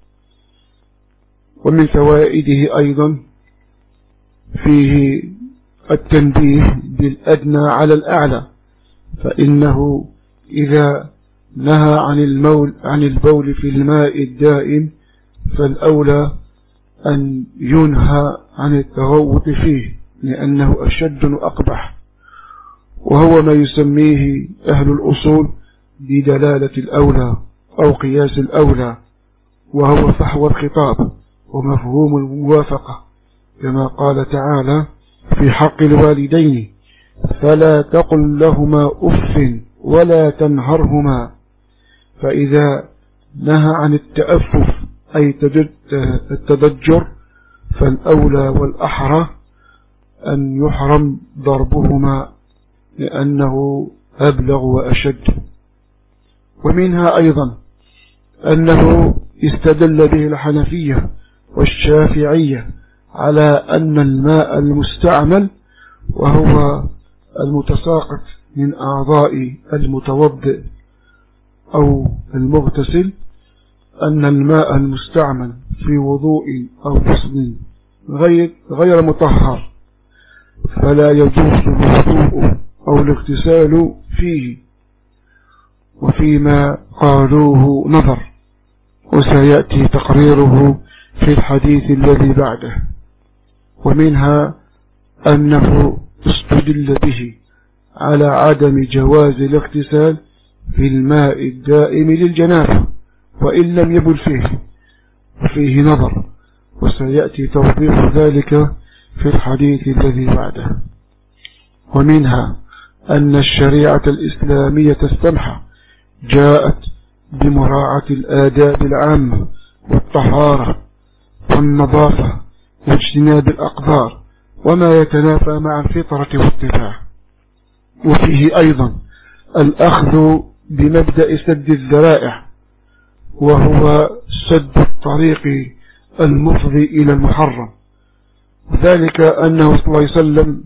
ومن فوائده أيضا فيه التنبيه بالأدنى على الأعلى، فإنه إذا نهى عن المول عن البول في الماء الدائم فالأولى أن ينهى عن التغوط فيه، لأنه أشد وأقبح، وهو ما يسميه أهل الأصول بدلالة الأولى أو قياس الأولى، وهو فحوى الخطاب ومفهوم الموافقة، كما قال تعالى في حق الوالدين فلا تقل لهما أف ولا تنهرهما. فإذا نهى عن التأفف أي التضجر فالأولى والأحرى أن يحرم ضربهما لأنه أبلغ وأشد. ومنها أيضا أنه استدل به الحنفية والشافعية على أن الماء المستعمل وهو المتساقط من أعضاء المتوضئ أو المغتسل، أن الماء المستعمل في وضوء أو غسل غير, غير مطهر فلا يجوز الوضوء أو الاغتسال فيه، وفيما قالوه نظر، وسيأتي تقريره في الحديث الذي بعده. ومنها أنه استدل به على عدم جواز الاغتسال في الماء الدائم للجنابة وإن لم يبل فيه، وفيه نظر، وسيأتي توضيح ذلك في الحديث الذي بعده. ومنها أن الشريعة الإسلامية السمحة جاءت بمراعاة الآداب العامة والطهارة والنظافة واجتناب الأقدار وما يتنافى مع الفطرة والاتباع. وفيه أيضا الأخذ بمبدأ سد الذرائع، وهو سد الطريق المفضي إلى المحرم، ذلك أنه صلى الله عليه وسلم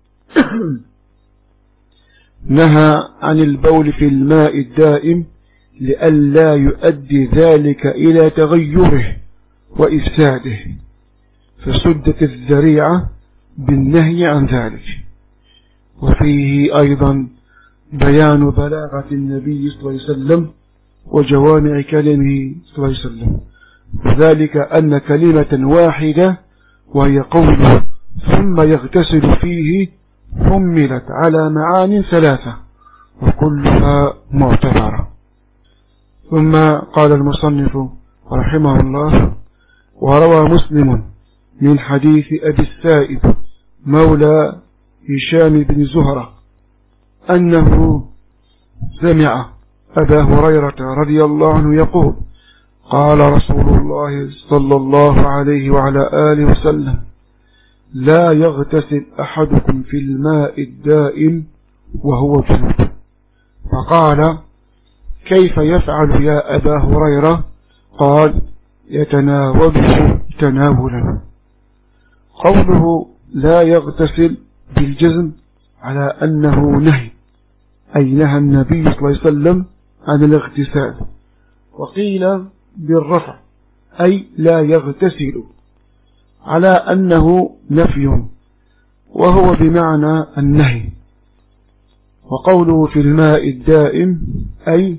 نهى عن البول في الماء الدائم لئلا يؤدي ذلك إلى تغيره وإفساده، فسدت الذريعة بالنهي عن ذلك. وفيه أيضا بيان بلاغة النبي صلى الله عليه وسلم وجوامع كلمه صلى الله عليه وسلم، وذلك أن كلمة واحدة وهي قوله ثم يغتسل فيه حملت على معان ثلاثة وكلها معتبرة. ثم قال المصنف رحمه الله وروى مسلم من حديث أبي السائب مولى هشام بن زهرة أنه سمع أبا هريرة رضي الله عنه يقول قال رسول الله صلى الله عليه وعلى آله وسلم لا يغتسل أحدكم في الماء الدائم وهو جنوب. فقال كيف يفعل يا أبا هريرة؟ قال يتناوله تناولا. قوله لا يغتسل بالجزم على أنه نهي، أي نهى النبي صلى الله عليه وسلم عن الاغتسال، وقيل بالرفع أي لا يغتسل على أنه نفي وهو بمعنى النهي. وقوله في الماء الدائم أي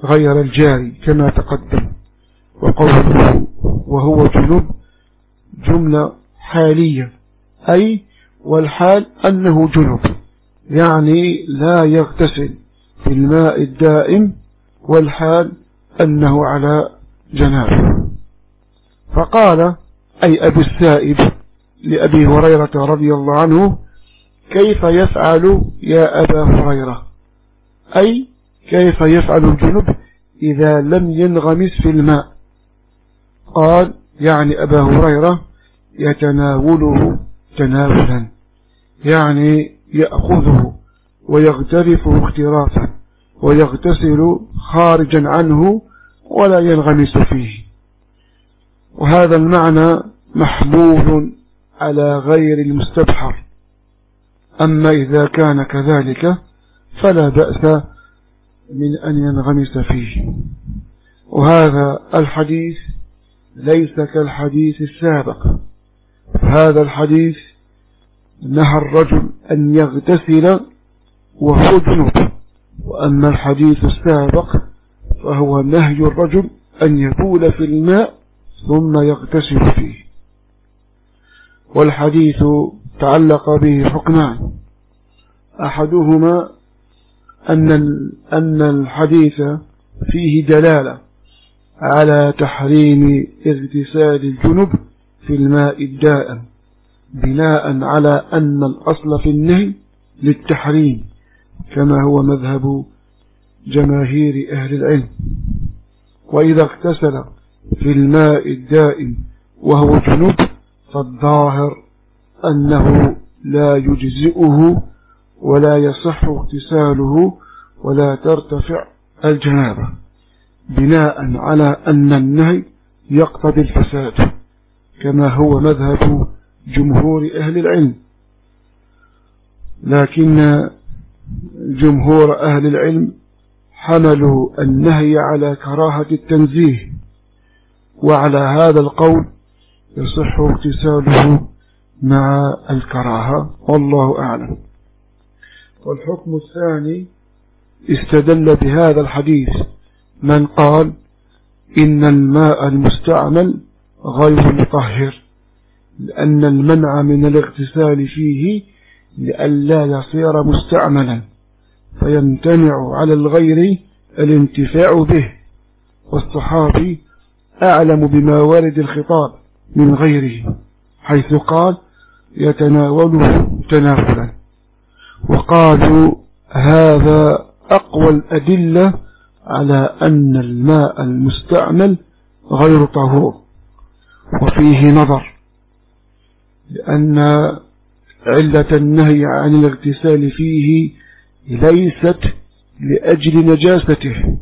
غير الجاري كما تقدم. وقوله وهو جنب جملة حالية، أي والحال أنه جنب، يعني لا يغتسل في الماء الدائم، والحال أنه على جنابه. فقال أي أبي السائب لأبي هريرة رضي الله عنه: كيف يفعل يا أبا هريرة؟ أي كيف يفعل الجنب إذا لم ينغمس في الماء؟ قال يعني أبا هريرة يتناوله تناولا، يعني يأخذه ويغترفه اغترافا ويغتسل خارجا عنه ولا ينغمس فيه. وهذا المعنى محمول على غير المستبحر، أما إذا كان كذلك فلا بأس من أن ينغمس فيه. وهذا الحديث ليس كالحديث السابق، هذا الحديث نهى الرجل أن يغتسل وهو جنوب، وأما الحديث السابق فهو نهي الرجل أن يبول في الماء ثم يغتسل فيه. والحديث تعلق به حكمان: أحدهما أن أن الحديث فيه دلالة على تحريم اغتسال الجنب في الماء الدائم، بناء على أن الأصل في النهي للتحريم، كما هو مذهب جماهير أهل العلم. وإذا اغتسل في الماء الدائم وهو جنب فالظاهر أنه لا يجزئه ولا يصح اغتساله ولا ترتفع الجنابة، بناء على أن النهي يقتضي الفساد، كما هو مذهب جمهور أهل العلم. لكن جمهور أهل العلم حملوا النهي على كراهة التنزيه، وعلى هذا القول يصح اغتساله مع الكراهة، والله أعلم. والحكم الثاني استدل بهذا الحديث من قال إن الماء المستعمل غير مطهر، لأن المنع من الاغتسال فيه لئلا يصير مستعملا فيمتنع على الغير الانتفاع به، والصحابي أعلم بما ورد الخطاب من غيره، حيث قال يتناوله تناولا. وقالوا هذا أقوى الأدلة على أن الماء المستعمل غير طهور. وفيه نظر، لأن علة النهي عن الاغتسال فيه ليست لأجل نجاسته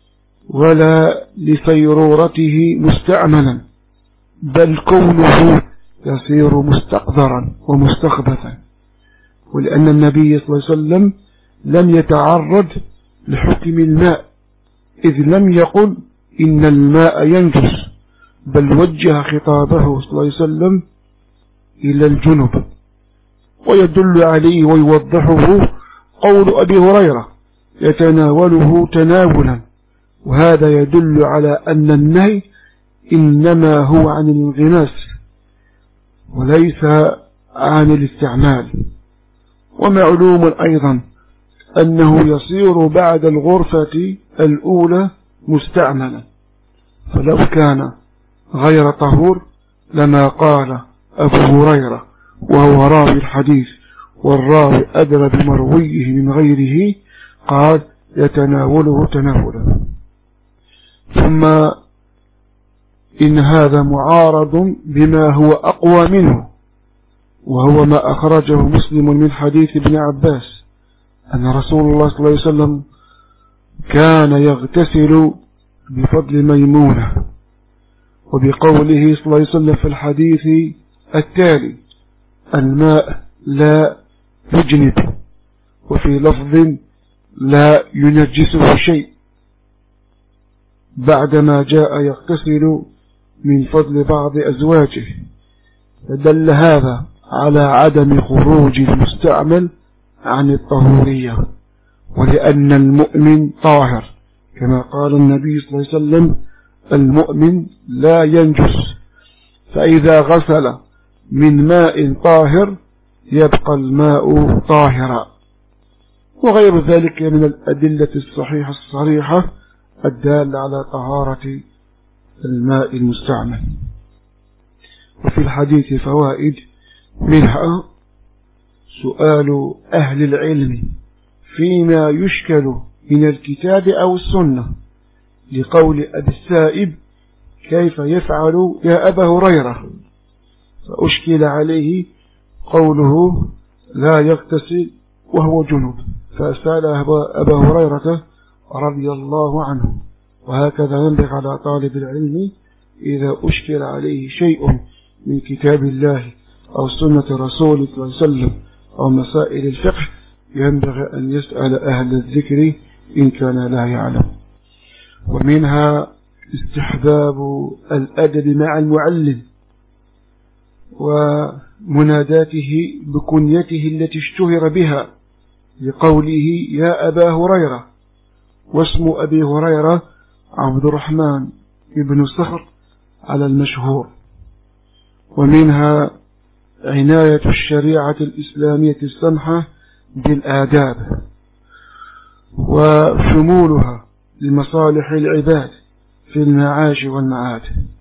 ولا لصيرورته مستعملا، بل كونه يصير مستقذرا ومستخبثا، ولأن النبي صلى الله عليه وسلم لم يتعرض لحكم الماء، إذ لم يقل إن الماء ينجس، بل وجه خطابه صلى الله عليه وسلم إلى الجنب. ويدل عليه ويوضحه قول أبي هريرة يتناوله تناولا، وهذا يدل على أن النهي إنما هو عن الانغماس وليس عن الاستعمال. ومعلوم أيضا أنه يصير بعد الغرفة الأولى مستعملا، فلو كان غير طهور لما قال أبو هريرة وهو راوي الحديث والراوي أدرى بمرويه من غيره قال يتناوله تناولا. ثم إن هذا معارض بما هو أقوى منه، وهو ما أخرجه مسلم من حديث ابن عباس أن رسول الله صلى الله عليه وسلم كان يغتسل بفضل ميمونة، وبقوله صلى الله عليه وسلم في الحديث التالي الماء لا يجنب، وفي لفظ لا ينجسه شيء، بعدما جاء يغتسل من فضل بعض أزواجه، فدل هذا على عدم خروج المستعمل عن الطهورية، ولأن المؤمن طاهر كما قال النبي صلى الله عليه وسلم: المؤمن لا ينجس، فإذا غسل من ماء طاهر يبقى الماء طاهرا. وغير ذلك من الأدلة الصحيحة الصريحة الدالة على طهارة الماء المستعمل. وفي الحديث فوائد، منها سؤال أهل العلم فيما يشكل من الكتاب أو السنة، لقول أبي السائب: كيف يفعل يا أبا هريرة؟ فأشكل عليه قوله: لا يغتسل وهو جنب، فأسأل أبا هريرة رضي الله عنه. وهكذا ينبغي على طالب العلم إذا أشكل عليه شيء من كتاب الله أو سنة رسوله صلى الله عليه وسلم أو مسائل الفقه، ينبغي أن يسأل أهل الذكر إن كان لا يعلم. ومنها استحباب الأدب مع المعلم ومناداته بكنيته التي اشتهر بها، لقوله: يا أبا هريرة. واسم أبي هريرة عبد الرحمن بن صخر على المشهور. ومنها عناية الشريعة الإسلامية السمحة بالآداب وشمولها لمصالح العباد في المعاش والمعاد.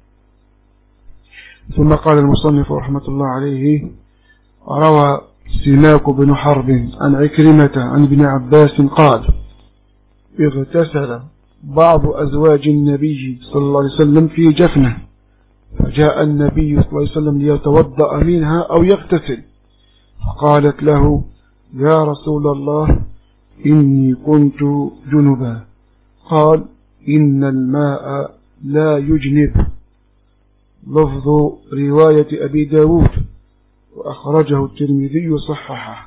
ثم قال المصنف رحمة الله عليه: روى سماك بن حرب عن عكرمة عن ابن عباس قال: اغتسل بعض أزواج النبي صلى الله عليه وسلم في جفنة، فجاء النبي صلى الله عليه وسلم ليتوضأ منها أو يغتسل، فقالت له: يا رسول الله، إني كنت جنبا. قال: إن الماء لا يجنب. لفظ رواية أبي داود، وأخرجه الترمذي وصححه.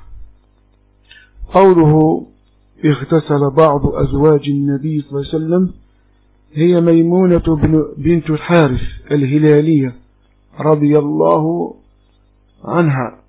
قوله اغتسل بعض أزواج النبي صلى الله عليه وسلم هي ميمونة بنت الحارث الهلالية رضي الله عنها،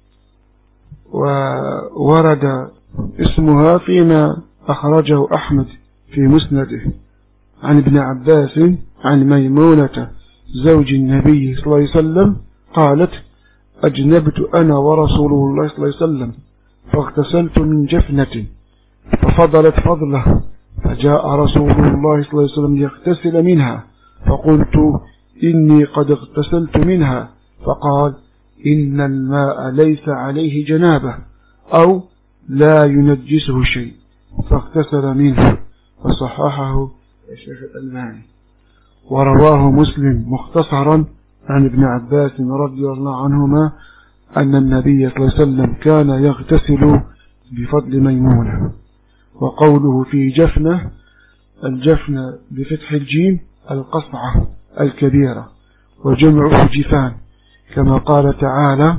وورد اسمها فيما أخرجه أحمد في مسنده عن ابن عباس عن ميمونة زوج النبي صلى الله عليه وسلم قالت: أجنبت أنا ورسول الله صلى الله عليه وسلم فاغتسلت من جفنة ففضلت فضله، فجاء رسول الله صلى الله عليه وسلم ليغتسل منها، فقلت: إني قد اغتسلت منها. فقال: إن الماء ليس عليه جنابة أو لا ينجسه شيء، فاغتسل منه، فصححه الشيخ الألباني. ورواه مسلم مختصرا عن ابن عباس رضي الله عنهما أن النبي صلى الله عليه وسلم كان يغتسل بفضل ميمونة. وقوله في جفنة، الجفنة بفتح الجيم القصعة الكبيرة، وجمعه جفان، كما قال تعالى: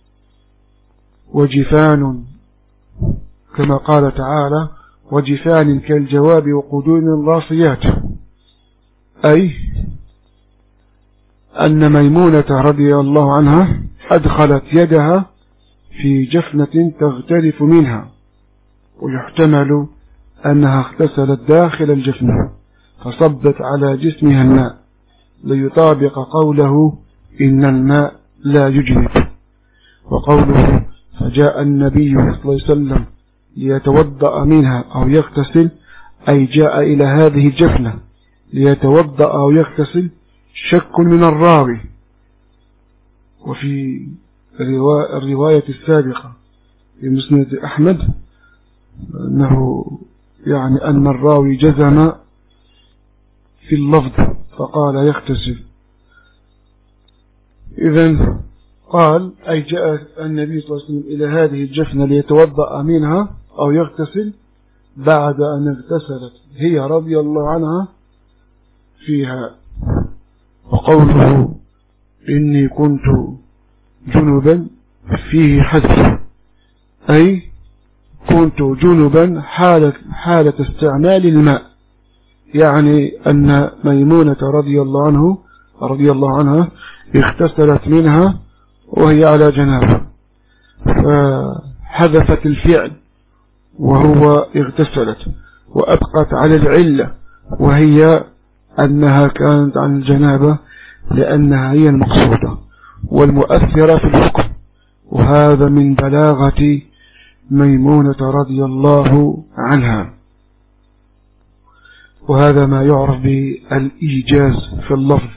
وجفان كما قال تعالى: وجفان كالجواب وقدور راسيات، أي أن ميمونة رضي الله عنها أدخلت يدها في جفنة تغترف منها، ويحتمل أنها اغتسلت داخل الجفنة فصبت على جسمها الماء ليطابق قوله: إن الماء لا يجنب. وقوله فجاء النبي صلى الله عليه وسلم ليتوضأ منها أو يغتسل، أي جاء إلى هذه الجفنة ليتوضأ أو يغتسل، شك من الراوي. وفي الرواية السابقة في مسند أحمد أنه يعني أن الراوي جزم في اللفظ فقال يغتسل. إذن قال: أي جاء النبي صلى الله عليه وسلم إلى هذه الجفنة ليتوضأ منها أو يغتسل بعد أن اغتسلت هي رضي الله عنها فيها. وقوله إني كنت جنبا فيه حذف، أي كنت جنبا حالة, حالة استعمال الماء، يعني أن ميمونة رضي الله عنه رضي الله عنها اغتسلت منها وهي على جنابه، فحذفت الفعل وهو اغتسلت، وأبقت على العلة وهي أنها كانت عن الجنابة لأنها هي المقصودة والمؤثرة في الحكم، وهذا من بلاغة ميمونة رضي الله عنها. وهذا ما يعرف بالإيجاز في اللفظ.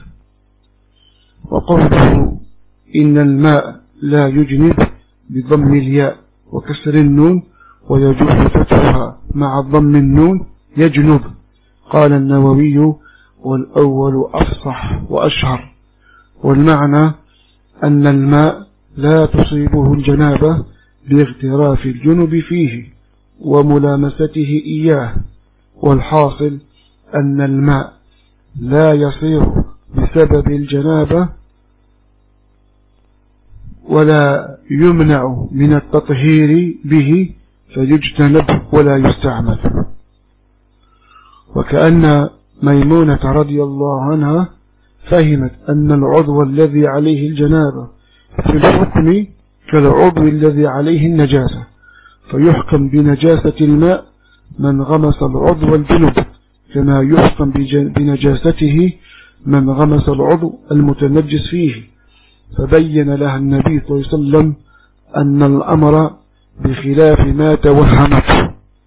وقوله إن الماء لا يجنب بضم الياء وكسر النون، ويجوز فتحها مع ضم النون يجنب. قال النووي والأول أفصح وأشهر، والمعنى أن الماء لا تصيبه الجنابة باغتراف الجنب فيه وملامسته إياه، والحاصل أن الماء لا يصير بسبب الجنابة ولا يمنع من التطهير به فيجتنب ولا يستعمل. وكأن ميمونة رضي الله عنها فهمت أن العضو الذي عليه الجنابة في الحكم كالعضو الذي عليه النجاسة، فيحكم بنجاسة الماء من غمس العضو الجنب كما يحكم بنجاسته من غمس العضو المتنجس فيه. فبين لها النبي صلى الله عليه وسلم أن الأمر بخلاف ما توهمته،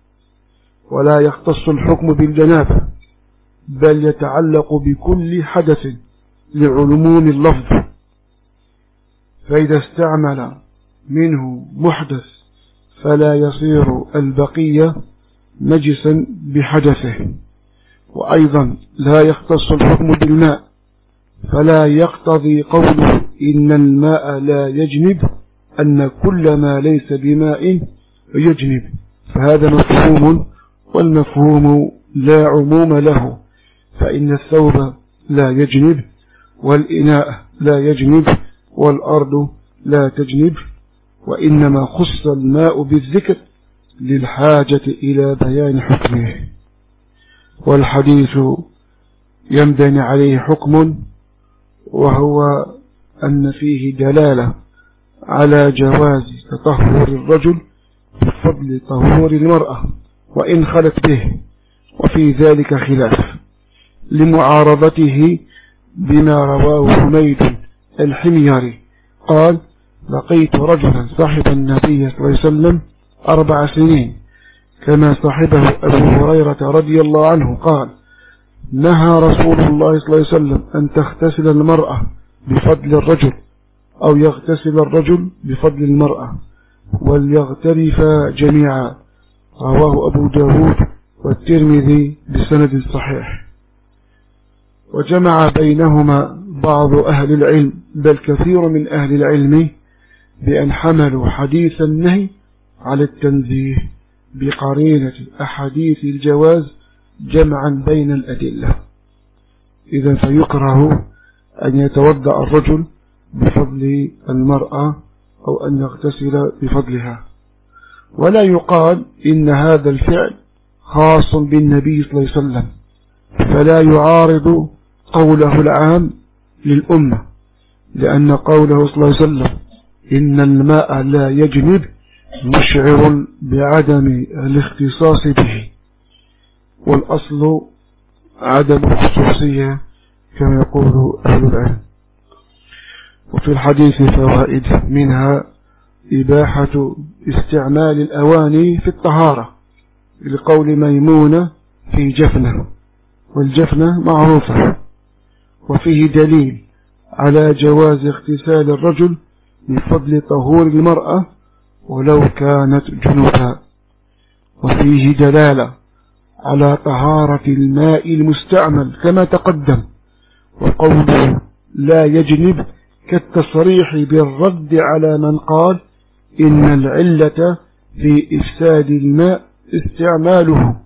ولا يختص الحكم بالجنابة بل يتعلق بكل حدث لعلوم اللفظ، فإذا استعمل منه محدث فلا يصير البقية نجسا بحدثه. وأيضا لا يختص الحكم بالماء فلا يقتضي قوله إن الماء لا يجنب أن كل ما ليس بماء يجنب، فهذا مفهوم، والمفهوم لا عموم له، فإن الثوب لا يجنب، والإناء لا يجنب، والأرض لا تجنب، وإنما خص الماء بالذكر للحاجة إلى بيان حكمه. والحديث ينبني عليه حكم، وهو أن فيه دلالة على جواز تطهر الرجل بفضل طهور المرأة وإن خلت به، وفي ذلك خلاف لمعارضته بما رواه حميد الحميري قال: لقيت رجلا صاحب النبي صلى الله عليه وسلم أربع سنين كما صاحبه أبو هريرة رضي الله عنه قال: نهى رسول الله صلى الله عليه وسلم أن تغتسل المرأة بفضل الرجل أو يغتسل الرجل بفضل المرأة وليغترفا جميعا. رواه أبو داود والترمذي بسند صحيح. وجمع بينهما بعض أهل العلم بل كثير من أهل العلم بأن حملوا حديث النهي على التنزيه بقرينة أحاديث الجواز جمعا بين الأدلة. إذن فيكره أن يتوضأ الرجل بفضل المرأة أو أن يغتسل بفضلها، ولا يقال إن هذا الفعل خاص بالنبي صلى الله عليه وسلم، فلا يعارض قوله العام للأمة، لأن قوله صلى الله عليه وسلم إن الماء لا يجنب مشعر بعدم الاختصاص به، والأصل عدم الخصوصية كما يقول أهل العلم. وفي الحديث فوائد، منها إباحة استعمال الأواني في الطهارة لقول ميمونة في جفنة، والجفنة معروفة، وفيه دليل على جواز اغتسال الرجل بفضل طهور المرأة ولو كانت جنوبا، وفيه دلالة على طهارة الماء المستعمل كما تقدم، وقوله لا يجنب كالتصريح بالرد على من قال إن العلة في إفساد الماء استعماله،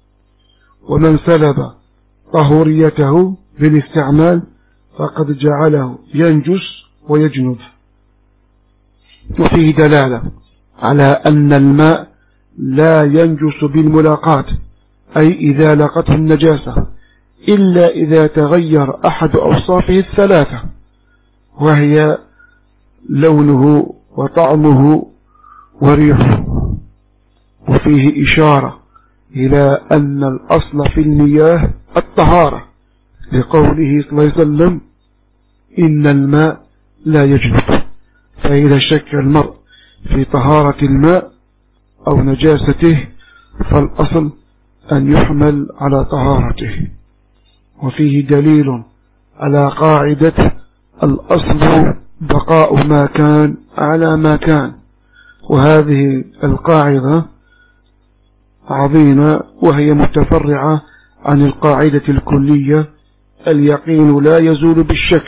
ومن سلب طهوريته بالاستعمال فقد جعله ينجس ويجنب. وفيه دلالة على أن الماء لا ينجس بالملاقات، أي إذا لقته النجاسة، إلا إذا تغير أحد أوصافه الثلاثة، وهي لونه وطعمه وريحه. وفيه إشارة إلى أن الأصل في المياه الطهارة، لقوله صلى الله عليه وسلم إن الماء لا يجنب. فإذا شك المرء في طهارة الماء أو نجاسته فالأصل أن يحمل على طهارته. وفيه دليل على قاعدة الأصل بقاء ما كان على ما كان، وهذه القاعدة عظيمة وهي متفرعة عن القاعدة الكلية اليقين لا يزول بالشك،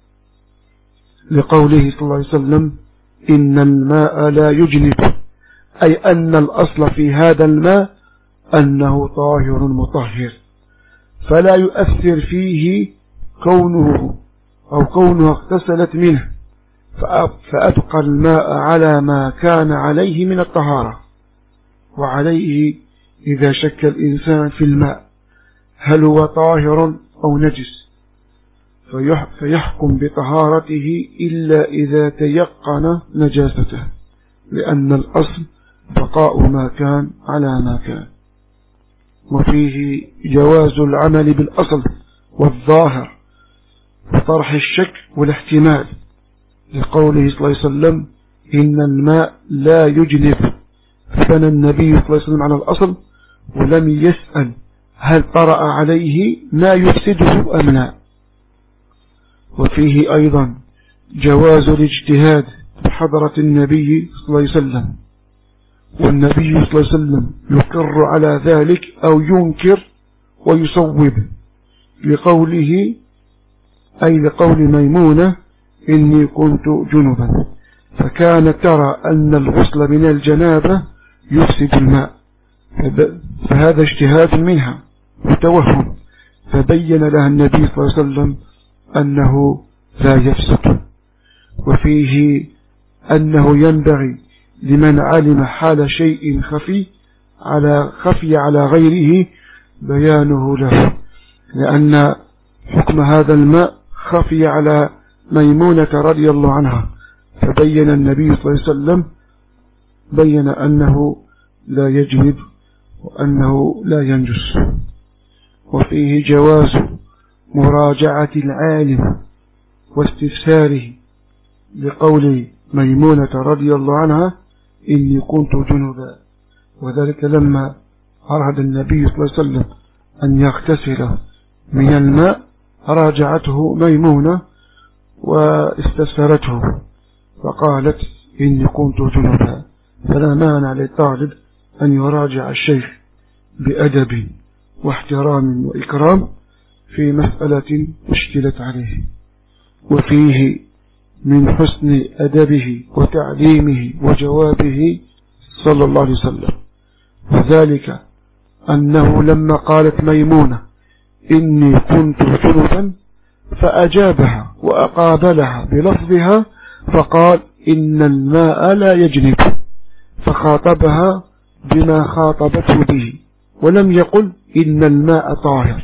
لقوله صلى الله عليه وسلم إن الماء لا يجنب، أي أن الأصل في هذا الماء أنه طاهر مطهر، فلا يؤثر فيه كونه أو كونه اغتسلت منه، فأبقى الماء على ما كان عليه من الطهارة. وعليه إذا شك الإنسان في الماء هل هو طاهر أو نجس فيحكم بطهارته إلا إذا تيقن نجاسته، لأن الأصل بقاء ما كان على ما كان. وفيه جواز العمل بالأصل والظاهر وطرح الشك والاحتمال، لقوله صلى الله عليه وسلم إن الماء لا يجنب، فبنى النبي صلى الله عليه وسلم على الأصل ولم يسأل هل طرأ عليه ما يفسده أم لا. وفيه أيضا جواز الاجتهاد بحضرة النبي صلى الله عليه وسلم، والنبي صلى الله عليه وسلم يقر على ذلك أو ينكر ويصوب، لقوله أي لقول ميمونة إني كنت جنبا، فكانت ترى أن الغسل من الجنابة يفسد الماء، فهذا اجتهاد منها وتوهم، فبين لها النبي صلى الله عليه وسلم أنه لا يفسد. وفيه أنه ينبغي لمن علم حال شيء خفي على خفي على غيره بيانه له، لأن حكم هذا الماء خفي على ميمونة رضي الله عنها، فبين النبي صلى الله عليه وسلم بين أنه لا يجنب وأنه لا ينجس. وفيه جواز مراجعة العالم واستفساره، لقول ميمونة رضي الله عنها إني كنت جنبا، وذلك لما أراد النبي صلى الله عليه وسلم أن يغتسل من الماء راجعته ميمونة واستفسرته فقالت إني كنت جنبا، فلا مانع للطالب أن يراجع الشيخ بأدب واحترام وإكرام في مسألة اشكلت عليه. وفيه من حسن أدبه وتعليمه وجوابه صلى الله عليه وسلم، وذلك أنه لما قالت ميمونة إني كنت جنبا فأجابها وأقابلها بلفظها فقال إن الماء لا يجنب، فخاطبها بما خاطبته به ولم يقل إن الماء طاهر،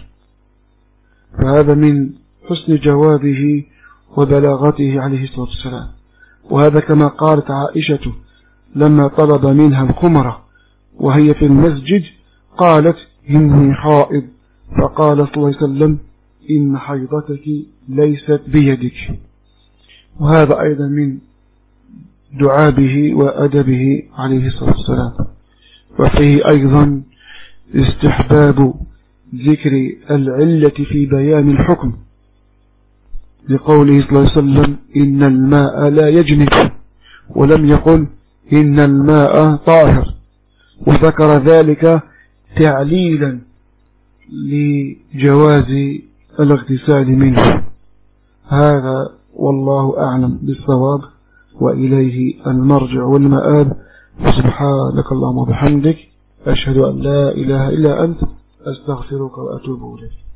فهذا من حسن جوابه وبلاغته عليه الصلاة والسلام. وهذا كما قالت عائشة لما طلب منها الخمرة وهي في المسجد قالت إني حائض، فقال صلى الله عليه وسلم إن حيضتك ليست بيدك. وهذا أيضا من دعابه وأدبه عليه الصلاة والسلام. وفيه أيضا استحباب ذكر العلة في بيان الحكم، لقوله صلى الله عليه وسلم إن الماء لا يجنب، ولم يقل إن الماء طاهر، وذكر ذلك تعليلا لجواز الاغتسال منه. هذا والله أعلم بالصواب، وإليه المرجع والمآب. سبحانك اللهم وبحمدك، أشهد أن لا إله إلا أنت، أستغفرك وأتوب إليك.